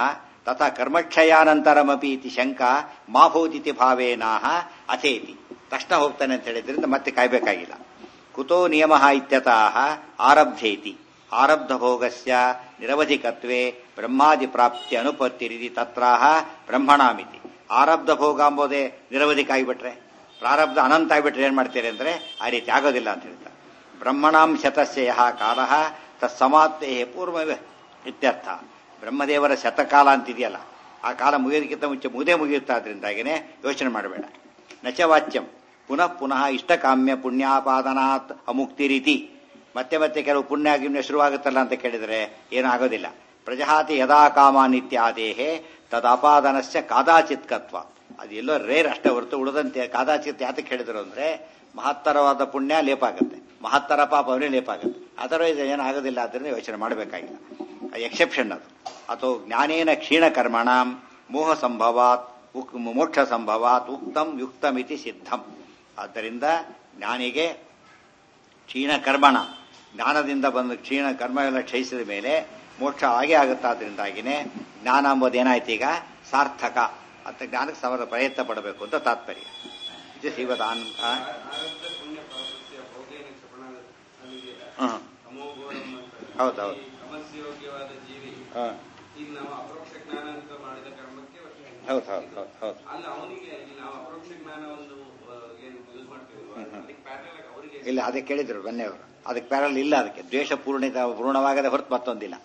ತಥಾ ಕರ್ಮಕ್ಷಯಾನಂತರಮಪಿ ಇತಿ ಶಂಕಾ ಮಾಭೂತಿತಿ ಭಾವೇನಾಹ ಅಥೇತಿ. ತಕ್ಷಣ ಹೋಗ್ತಾನೆ ಅಂತ ಹೇಳಿದ್ರಿಂದ ಮತ್ತೆ ಕಾಯ್ಬೇಕಾಗಿಲ್ಲ. ಕುತೋ ನಿಯಮ ಇತ್ಯತಃ ಆರಬ್ಧೇತಿ ಆರಬ್ಧ ಭೋಗಸ್ಯ ನಿರವಧಿಕತ್ವೇ ಬ್ರಹ್ಮಾದಿ ಪ್ರಾಪ್ತಿ ಅನುಪತ್ತಿರಿದಿ ತತ್ರಾಹ ಬ್ರಹ್ಮಣಾಮಿತಿ. ಆರಬ್ಧ ಭೋಗ ಎಂಬುದೇ ನಿರವಧಿಕ ಆಗಿಬಿಟ್ರೆ, ಪ್ರಾರಬ್ಧ ಅನಂತ ಆಗಿಬಿಟ್ರೆ ಏನ್ ಮಾಡ್ತೀರಿ ಅಂದ್ರೆ ಆ ರೀತಿ ಆಗೋದಿಲ್ಲ ಅಂತ ಹೇಳ್ತಾರೆ. ಬ್ರಹ್ಮಣಾಂ ಶತಸ್ಯ ಯಹ ಕಾಲಃ ತತ್ಸಮಾಪ್ತೇ ಪೂರ್ವ ಇತ್ಯರ್ಥ. ಬ್ರಹ್ಮದೇವರ ಶತಕಾಲ ಅಂತಿದೆಯಲ್ಲ, ಆ ಕಾಲ ಮುಗಿಯೋದಕ್ಕಿಂತ ಮುಂಚೆ ಮುಗಿದೇ ಮುಗಿಯುತ್ತಾದ್ರಿಂದಾಗಿನೇ ಯೋಚನೆ ಮಾಡಬೇಡ. ನಚವಾಚ್ಯಂ ಪುನಃ ಪುನಃ ಇಷ್ಟಕಾಮ್ಯ ಪುಣ್ಯಾಪಾದನಾತ್ ಅಮುಕ್ತಿ ರೀತಿ. ಮತ್ತೆ ಮತ್ತೆ ಕೆಲವು ಪುಣ್ಯ ಗಿಮ್ಯ ಶುರುವಾಗುತ್ತಲ್ಲ ಅಂತ ಕೇಳಿದರೆ ಏನೂ ಆಗೋದಿಲ್ಲ. ಪ್ರಜಹಾತಿ ಯದಾ ಕಾಮಾನಿತ್ಯಾದೇಹೇ ತದಾಪಾದನಸ್ಯ ಕಾದಾಚಿತ್ಕತ್ವ. ಅದು ಎಲ್ಲೋ ರೇರ್ ಅಷ್ಟೇ ಹೊರತು ಉಳಿದಂತೆ ಕಾದಾಚಿತ್ ಯಾತಕ್ಕೆ ಹೇಳಿದ್ರು ಅಂದ್ರೆ ಮಹತ್ತರವಾದ ಪುಣ್ಯ ಲೇಪ ಆಗುತ್ತೆ, ಮಹತ್ತರ ಪಾಪ ಅವನೇ ಲೇಪ ಆಗುತ್ತೆ. ಅದರ್ವೈಸ್ ಏನೂ ಆಗೋದಿಲ್ಲ. ಅದರಿಂದ ಯೋಚನೆ ಮಾಡಬೇಕಾಗಿಲ್ಲ. ಎಕ್ಸೆಪ್ಷನ್ ಅದು. ಅಥವಾ ಜ್ಞಾನೇನ ಕ್ಷೀಣ ಕರ್ಮಣಾಂ ಮೋಹ ಸಂಭವಾತ್ ಮೋಕ್ಷ ಸಂಭವಾತ್ ಉಕ್ತಂ ಯುಕ್ತಮಿತಿ ಸಿದ್ಧಂ. ಆದ್ದರಿಂದ ಜ್ಞಾನಿಗೆ ಕ್ಷೀಣ ಕರ್ಮಣ, ಜ್ಞಾನದಿಂದ ಬಂದು ಕ್ಷೀಣ ಕರ್ಮ ಎಲ್ಲ ಕ್ಷಯಿಸಿದ ಮೇಲೆ ಮೋಕ್ಷ ಆಗೇ ಆಗುತ್ತಾದ್ರಿಂದಾಗಿನೇ ಜ್ಞಾನ ಎಂಬುದು ಏನಾಯ್ತು ಈಗ ಸಾರ್ಥಕ ಅಂತ ಜ್ಞಾನಕ್ಕೆ ಸಮರ ಪ್ರಯತ್ನ ಪಡಬೇಕು ಅಂತ ತಾತ್ಪರ್ಯ. ಇದು ಶ್ರೀವದಾನ್ ಹೌದೌದು ಹೌದು ಹೌದು ಹೌದು ಹೌದು ಇಲ್ಲ ಅದೇ ಕೇಳಿದ್ರು ಬನ್ನೆಯವರು. ಅದಕ್ಕೆ ಪ್ಯಾರಲ್ ಇಲ್ಲ. ಅದಕ್ಕೆ ದ್ವೇಷ ಪೂರ್ಣಿತ ಪೂರ್ಣವಾಗದೆ ಹೊರತು ಮತ್ತೊಂದಿಲ್ಲ.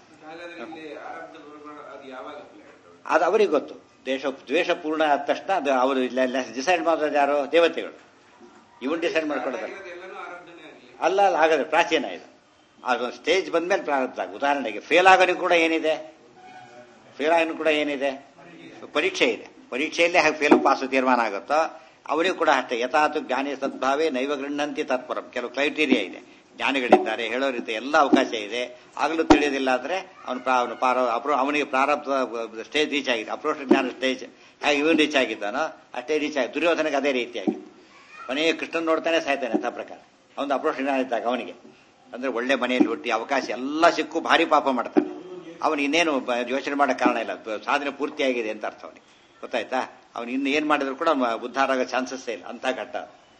ಅದು ಅವರಿಗೆ ಗೊತ್ತು. ದೇಶ ದ್ವೇಷ ಪೂರ್ಣ ಆದ ತಕ್ಷಣ ಅದು ಅವರು ಡಿಸೈಡ್ ಮಾಡೋದು ಯಾರು? ದೇವತೆಗಳು. ಇವನ್ ಡಿಸೈಡ್ ಮಾಡ್ಕೊಳ್ತಾರೆ. ಅಲ್ಲ ಅಲ್ಲ ಆಗದೆ ಪ್ರಾಚೀನ ಇದು. ಅದೊಂದು ಸ್ಟೇಜ್ ಬಂದ್ಮೇಲೆ ಪ್ರಾರಂಭ. ಉದಾಹರಣೆಗೆ ಫೇಲ್ ಆಗೋನಿಗೆ ಕೂಡ ಏನಿದೆ, ಫೇಲ್ ಆಗೋನು ಕೂಡ ಏನಿದೆ, ಪರೀಕ್ಷೆ ಇದೆ. ಪರೀಕ್ಷೆಯಲ್ಲೇ ಹಾಗೆ ಫೇಲ್ ಪಾಸು ತೀರ್ಮಾನ ಆಗುತ್ತೋ ಅವರಿಗೂ ಕೂಡ ಅಷ್ಟೇ. ಯಥಾತು ಜ್ಞಾನಿ ಸದ್ಭಾವೇ ನೈವ ಗೃಹಂತಿ ತತ್ಪರಂ. ಕೆಲವು ಕ್ರೈಟೀರಿಯಾ ಇದೆ, ಜ್ಞಾನಿಗಳಿದ್ದಾರೆ, ಹೇಳೋರಿದೆ, ಎಲ್ಲ ಅವಕಾಶ ಇದೆ. ಆಗಲೂ ತಿಳಿಯೋದಿಲ್ಲ ಅಂದ್ರೆ ಅವನು ಅವನು ಅವನಿಗೆ ಪ್ರಾರಬ್ಧ ಸ್ಟೇಜ್ ರೀಚ್ ಆಗಿದೆ. ಅಪ್ರೋಷ ಜ್ಞಾನ ಸ್ಟೇಜ್ ಹಾಗೆ ಇವನು ರೀಚ್ ಆಗಿದ್ದಾನೋ ಅಷ್ಟೇ ರೀಚ್ ಆಗಿ. ದುರ್ಯೋಧನಗೆ ಅದೇ ರೀತಿಯಾಗಿದೆ. ಮನೆಗೆ ಕೃಷ್ಣನ್ ನೋಡ್ತಾನೆ ಸಾಯ್ತಾನೆ ಅಂತ ಪ್ರಕಾರ. ಅವನು ಅಪ್ರೋಷ ಜ್ಞಾನ ಇದ್ದಾಗ ಅವನಿಗೆ ಅಂದ್ರೆ ಒಳ್ಳೆ ಮನೆಯಲ್ಲಿ ಹುಟ್ಟಿ ಅವಕಾಶ ಎಲ್ಲ ಸಿಕ್ಕು ಭಾರಿ ಪಾಪ ಮಾಡ್ತಾನೆ. ಅವನು ಇನ್ನೇನು ಯೋಚನೆ ಮಾಡೋ ಕಾರಣ ಇಲ್ಲ, ಸಾಧನೆ ಪೂರ್ತಿಯಾಗಿದೆ ಅಂತ ಅರ್ಥ ಅವನಿಗೆ. ಗೊತ್ತಾಯ್ತಾ? ಅವನು ಇನ್ನು ಏನ್ ಮಾಡಿದ್ರು ಕೂಡ ಉದ್ಧಾರ ಆಗೋ ಚಾನ್ಸಸ್ ಇಲ್ಲ ಅಂತ ಘಟ್ಟ.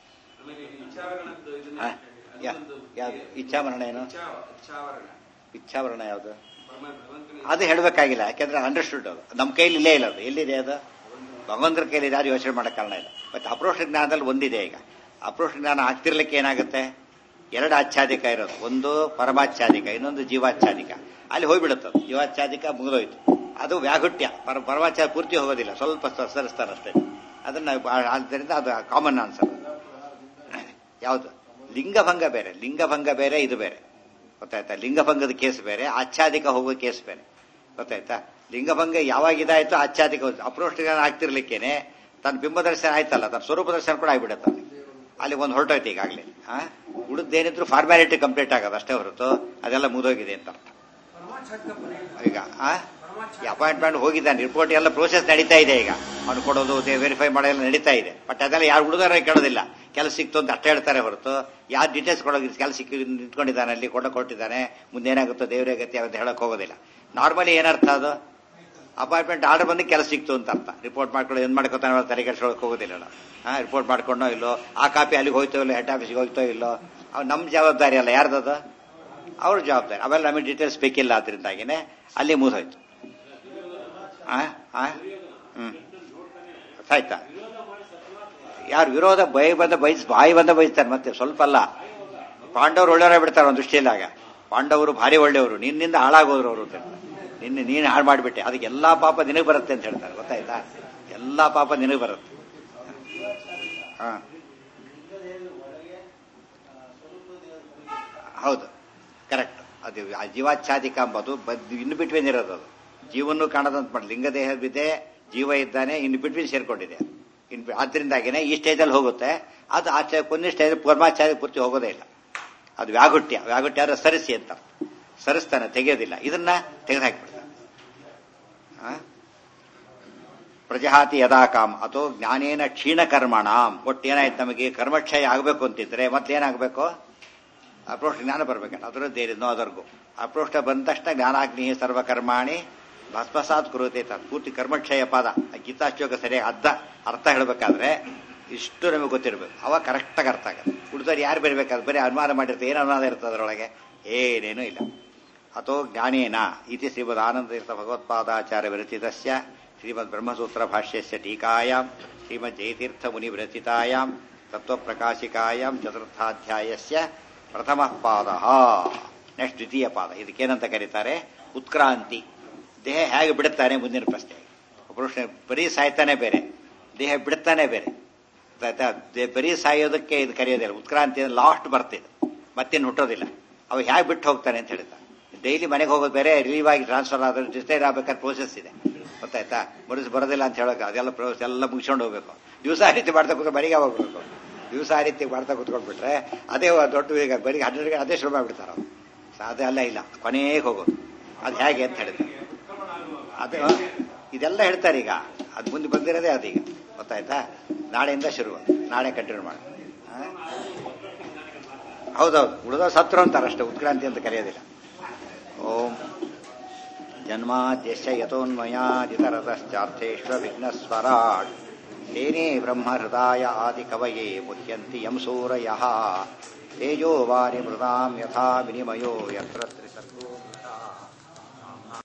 ಇಚ್ಛಾಮರಣ ಏನು? ಇಚ್ಛಾವರಣ ಯಾವುದು? ಅದು ಹೇಳಬೇಕಾಗಿಲ್ಲ. ಯಾಕೆಂದ್ರೆ ಅಂಡರ್ಸ್ಟುಡ್ ಅದು ನಮ್ಮ ಕೈಲಿ ಇಲ್ಲೇ ಇಲ್ಲ. ಅದು ಎಲ್ಲಿದೆ? ಅದು ಭಗವಂತರ ಕೈಲಿ ಯಾರು ಯೋಚನೆ ಮಾಡೋ ಕಾರಣ ಇಲ್ಲ. ಮತ್ತೆ ಅಪ್ರೋಷ ಜ್ಞಾನದಲ್ಲಿ ಒಂದಿದೆ. ಈಗ ಅಪ್ರೋಷ ಜ್ಞಾನ ಆಗ್ತಿರ್ಲಿಕ್ಕೆ ಏನಾಗುತ್ತೆ? ಎರಡು ಆಚ್ಛಾದಿಕ ಇರೋದು. ಒಂದು ಪರಮಾಚ್ಛಾದಿಕ, ಇನ್ನೊಂದು ಜೀವಾಚ್ಛಾದಿಕ. ಅಲ್ಲಿ ಹೋಗ್ಬಿಡುತ್ತೆ. ಜೀವಾಚ್ಛಾದಿಕ ಮುಗಿದೋಯ್ತು. ಅದು ವ್ಯಾಘುಟ್ಯ. ಪರ ಪರಮಾಚಾರ ಪೂರ್ತಿ ಹೋಗೋದಿಲ್ಲ, ಸ್ವಲ್ಪ ಸರಿಸ್ತಾರಷ್ಟೇ. ಅದನ್ನ ಆದ್ದರಿಂದ ಅದು ಕಾಮನ್ ಆನ್ಸರ್. ಯಾವುದು? ಲಿಂಗಭಂಗ ಬೇರೆ, ಲಿಂಗಭಂಗ ಬೇರೆ, ಇದು ಬೇರೆ. ಗೊತ್ತಾಯ್ತಾ? ಲಿಂಗಭಂಗದ ಕೇಸ್ ಬೇರೆ, ಆಚ್ಛಾದಿಕ ಹೋಗೋ ಕೇಸ್ ಬೇರೆ. ಗೊತ್ತಾಯ್ತಾ? ಲಿಂಗಭಂಗ ಯಾವಾಗ ಇದಾಯ್ತು ಆಚ್ಛಾದಿಕ ಅಪ್ರೋಷ್ಟ ಆಗ್ತಿರ್ಲಿಕ್ಕೇನೆ ತನ್ನ ಬಿಂಬ ದರ್ಶನ ಆಯ್ತಲ್ಲ, ತನ್ನ ಸ್ವರೂಪ ದರ್ಶನ ಕೂಡ ಆಗ್ಬಿಡುತ್ತೆ. ಅಲ್ಲಿ ಒಂದು ಹೊರಟೋಯ್ತು ಈಗಾಗಲೇ. ಆ ಉಳಿದೇನಿದ್ರು ಫಾರ್ಮ್ಯಾಲಿಟಿ ಕಂಪ್ಲೀಟ್ ಆಗೋದು ಅಷ್ಟೇ ಹೊರತು ಅದೆಲ್ಲ ಮುಗಿದೋಗಿದೆ ಅಂತ ಅರ್ಥ. ಈಗ ಆ ಅಪಾಯಿಂಟ್ಮೆಂಟ್ ಹೋಗಿದ್ದಾನೆ, ರಿಪೋರ್ಟ್ ಎಲ್ಲ ಪ್ರೋಸೆಸ್ ನಡೀತಾ ಇದೆ. ಈಗ ಅವ್ನು ಕೊಡೋದು ವೆರಿಫೈ ಮಾಡೋದೆಲ್ಲ ನಡೀತಾ ಇದೆ. ಬಟ್ ಅದೆಲ್ಲ ಯಾರು ಹುಡುಗರ ಕೇಳೋದಿಲ್ಲ. ಕೆಲಸ ಸಿಕ್ತು ಅಂತ ಅಷ್ಟೇ ಹೇಳ್ತಾರೆ ಹೊರತು ಯಾರು ಡೀಟೇಲ್ಸ್ ಕೊಡೋದು ಕೆಲಸ ಸಿಕ್ಕಿ ನಿಂತ್ಕೊಂಡಿದ್ದಾನೆ, ಅಲ್ಲಿ ಕೊಡ ಕೊಟ್ಟಿದ್ದಾನೆ, ಮುಂದೆ ಏನಾಗುತ್ತೋ ದೇವರೇ ಗತಿ ಅಂತ ಹೇಳಕ್ ಹೋಗೋದಿಲ್ಲ. ನಾರ್ಮಲಿ ಏನರ್ಥ? ಅದು ಅಪಾಯಿಂಟ್ಮೆಂಟ್ ಆರ್ಡರ್ ಬಂದು ಕೆಲಸ ಸಿಕ್ತು ಅಂತ ಅರ್ಥ. ರಿಪೋರ್ಟ್ ಮಾಡ್ಕೊಂಡು ಏನ್ ಮಾಡ್ಕೊತಾನೆ ತಲೆ ಕೆಲ್ಸೊಳಕ್ ಹೋಗೋದಿಲ್ಲ. ಹಾ ರಿಪೋರ್ಟ್ ಮಾಡ್ಕೊಂಡೋ ಇಲ್ಲೋ, ಆ ಕಾಪಿ ಅಲ್ಲಿಗೆ ಹೋಯ್ತೋ ಇಲ್ಲೋ, ಹೆಡ್ ಆಫೀಸ್ಗೆ ಹೋಯ್ತೋ ಇಲ್ಲೋ, ಅವ್ ನಮ್ ಜವಾಬ್ದಾರಿ ಅಲ್ಲ. ಯಾರ್ದದು? ಅವ್ರ ಜವಾಬ್ದಾರಿ. ಅವೆಲ್ಲ ನಮಗೆ ಡೀಟೇಲ್ಸ್ ಬೇಕಿಲ್ಲ. ಆದ್ರಿಂದಾಗಿನೇ ಅಲ್ಲಿ ಮುಗಿದೋಯ್ತು. ಹ್ಮ್ ಆಯ್ತಾ? ಯಾರು ವಿರೋಧ ಬೈ ಬಂದ ಬಯಸ್ ಬಾಯಿ ಬಂದ ಬಯಸ್ತಾರೆ. ಮತ್ತೆ ಸ್ವಲ್ಪ ಅಲ್ಲ. ಪಾಂಡವರು ಒಳ್ಳೆಯವರ ಬಿಡ್ತಾರೆ ಒಂದು ದೃಷ್ಟಿಯಲ್ಲಾಗ. ಪಾಂಡವರು ಭಾರಿ ಒಳ್ಳೆಯವರು, ನಿನ್ನಿಂದ ಹಾಳಾಗೋದ್ರು ಅವರು. ನಿನ್ನೆ ನೀನು ಹಾಳು ಮಾಡಿಬಿಟ್ಟೆ, ಅದಕ್ಕೆ ಎಲ್ಲಾ ಪಾಪ ನಿನಗೆ ಬರುತ್ತೆ ಅಂತ ಹೇಳ್ತಾರೆ. ಗೊತ್ತಾಯ್ತಾ? ಎಲ್ಲಾ ಪಾಪ ನಿನಗೆ ಬರುತ್ತೆ. ಹ ಹೌದು, ಕರೆಕ್ಟ್. ಅದು ಜೀವಾಚ್ಛಾದಿಕ ಎಂಬುದು ಇನ್ನು ಬಿಟ್ವೀನ್ ಇರೋದು. ಅದು ಜೀವನ್ನು ಕಾಣದಂತ ಮಾಡಿ ಲಿಂಗದೇಹವಿದೆ, ಜೀವ ಇದ್ದಾನೆ, ಇನ್ನು ಬಿಟ್ವೀನ್ ಸೇರ್ಕೊಂಡಿದೆ. ಇನ್ ಆದ್ರಿಂದಾಗಿನೇ ಈ ಸ್ಟೇಜಲ್ಲಿ ಹೋಗುತ್ತೆ. ಅದು ಆಚೆ ಕೊನೆ ಸ್ಟೇಜ್ ಪರಮಾಚಾರ್ಯ ಪೂರ್ತಿ ಹೋಗೋದೇ ಇಲ್ಲ. ಅದು ವ್ಯಾಗುಟ್ಯ. ವ್ಯಾಗುಟ್ಯ ಅಂದ್ರೆ ಸರಿಸಿ ಅಂತ ಸರಿಸ್ತಾನೆ, ತೆಗೆಯೋದಿಲ್ಲ. ಇದನ್ನ ತೆಗೆದುಹಾಕಿಬಿಡ್ತಾನೆ. ಪ್ರಜಹಾತಿ ಯದಾ ಕಾಮ್ ಅಥೋ ಜ್ಞಾನೇನ ಕ್ಷೀಣ ಕರ್ಮಣ. ಒಟ್ಟು ಏನಾಯ್ತು, ನಮಗೆ ಕರ್ಮಕ್ಷಯ ಆಗಬೇಕು ಅಂತಿದ್ರೆ ಮತ್ತೇನಾಗಬೇಕು? ಅಪ್ರೋಷ್ಟ ಜ್ಞಾನ ಬರ್ಬೇಕಲ್ಲ. ಅದರದ್ದೇನೋ ಅದರ್ಗೂ ಅಪ್ರೋಷ್ಟ ಬಂದ ತಕ್ಷಣ ಜ್ಞಾನಾಗ್ನಿ ಸರ್ವಕರ್ಮಾಣಿ ಭಸ್ಮಸಾತ್ ಕುರುತೆ ತ ಪೂರ್ತಿ ಕರ್ಮಕ್ಷಯ ಪಾದ ಗೀತಾಶ್ಲೋಕ ಸರಿಯಾಗಿ ಅರ್ಧ ಅರ್ಥ ಹೇಳಬೇಕಾದ್ರೆ ಇಷ್ಟು ನಮಗೆ ಗೊತ್ತಿರಬೇಕು. ಅವಾಗ ಕರೆಕ್ಟಾಗಿ ಅರ್ಥ ಆಗುತ್ತೆ. ಉಳಿದವ್ರು ಯಾರು ಬರಬೇಕಾದ್ರೆ ಬರೀ ಅನುಮಾನ ಮಾಡಿರ್ತಾರೆ. ಏನು ಅನುವಾದ ಇರ್ತದೆ ಅದರೊಳಗೆ? ಏನೇನೂ ಇಲ್ಲ. ಅಥೋ ಜ್ಞಾನೇನ ಇತಿ ಶ್ರೀಮದ್ ಆನಂದತೀರ್ಥ ಭಗವತ್ಪಾದಾಚಾರ್ಯ ವಿರಚಿತಸ್ಯ ಶ್ರೀಮದ್ ಬ್ರಹ್ಮಸೂತ್ರ ಭಾಷ್ಯಸ್ಯ ಟೀಕಾಯಾಂ ಶ್ರೀಮದ್ ಜಯತೀರ್ಥ ಮುನಿ ವಿರಚಿತಾಯಾಂ ತತ್ವಪ್ರಕಾಶಿಕಾಯಾಂ ಚತುರ್ಥಾಧ್ಯಾಯಸ್ಯ ಪ್ರಥಮ ಪಾದ. ನೆಕ್ಸ್ಟ್ ದ್ವಿತೀಯ ಪಾದ. ಇದಕ್ಕೇನಂತ ಕರೀತಾರೆ? ಉತ್ಕ್ರಾಂತಿ. ದೇಹ ಹೇಗೆ ಬಿಡುತ್ತಾನೆ ಮುಂದಿನ ಪ್ರಶ್ನೆ. ಪುರುಷ ಬರೀ ಸಾಯ್ತಾನೆ ಬೇರೆ, ದೇಹ ಬಿಡುತ್ತಾನೆ ಬೇರೆ. ಬರೀ ಸಾಯೋದಕ್ಕೆ ಇದು ಕರೆಯೋದಿಲ್ಲ. ಉತ್ಕ್ರಾಂತಿ ಲಾಸ್ಟ್ ಬರ್ತಿದೆ, ಮತ್ತೇನು ಹುಟ್ಟೋದಿಲ್ಲ. ಅವು ಹೇಗೆ ಬಿಟ್ಟು ಹೋಗ್ತಾನೆ ಅಂತ ಹೇಳ್ತಾರೆ. ಡೈಲಿ ಮನೆಗೆ ಹೋಗೋದು ಬೇರೆ, ರಿಲೀವ್ ಆಗಿ ಟ್ರಾನ್ಸ್ಫರ್ ಆದ್ರೆ ಡಿಸ್ಟೈರ್ ಆಗ್ಬೇಕಾದ್ರೆ ಪ್ರೋಸೆಸ್ ಇದೆ, ಗೊತ್ತಾಯ್ತಾ? ಮನಸ್ಸು ಬರೋದಿಲ್ಲ ಅಂತ ಹೇಳೋಕೆ ಅದೆಲ್ಲ ಪ್ರೋಸೆಸ್ ಎಲ್ಲ ಮುಗಿಸ್ಕೊಂಡು ಹೋಗ್ಬೇಕು. ದಿವಸ ಆ ರೀತಿ ಮಾಡ್ತಾ ಕೂತ್ಕೊಂಡು ಮನೆಗೆ ಹೋಗ್ಬೇಕು. ದಿವಸ ಆ ರೀತಿ ಮಾಡ್ತಾ ಕೂತ್ಕೊಂಡ್ಬಿಟ್ರೆ ಅದೇ ದೊಡ್ಡ ಈಗ ಬರೀ ಹಂಡ್ರೆಡ್ಗೆ ಅದೇ ಶುರು ಮಾಡಿಬಿಡ್ತಾರೆ ಅವರು. ಅದೇ ಅಲ್ಲ ಇಲ್ಲ, ಕೊನೆಗೆ ಹೋಗೋದು. ಅದು ಹೇಗೆ ಅಂತ ಹೇಳಿದ್ರೆ ಅದು ಇದೆಲ್ಲ ಹೇಳ್ತಾರೆ. ಈಗ ಅದು ಮುಂದೆ ಬಂದಿರೋದೇ ಅದೀಗ, ಗೊತ್ತಾಯ್ತಾ? ನಾಳೆಯಿಂದ ಶುರು, ನಾಳೆ ಕಂಟಿನ್ಯೂ ಮಾಡಿ. ಹೌದೌದು, ಉಳಿದ ಸತ್ರು ಅಂತಾರೆ ಅಷ್ಟೇ, ಉತ್ಕ್ರಾಂತಿ ಅಂತ ಕರೆಯೋದಿಲ್ಲ. ಓಂ ಜನ್ಮಾದ್ಯಶ್ಚ ಯತೋನ್ಮಯಾದಿತರತಶ್ಚಾರ್ಥೇಶ್ವ ವಿಘ್ನಸ್ವರಾಟ್ ತೇನೇ ಬ್ರಹ್ಮ ಹೃದಯ ಆದಿ ಕವಯೇ ಮುಹ್ಯಂತಿ ಯಂ ಸೂರಯಃ ತೇಜೋ ವಾರಿ ಮೃದಾಂ ಯಥಾ ವಿನಿಮಯೋ ಯತ್ರ ತ್ರಿಸರ್ಗೋ ಮೃತಃ.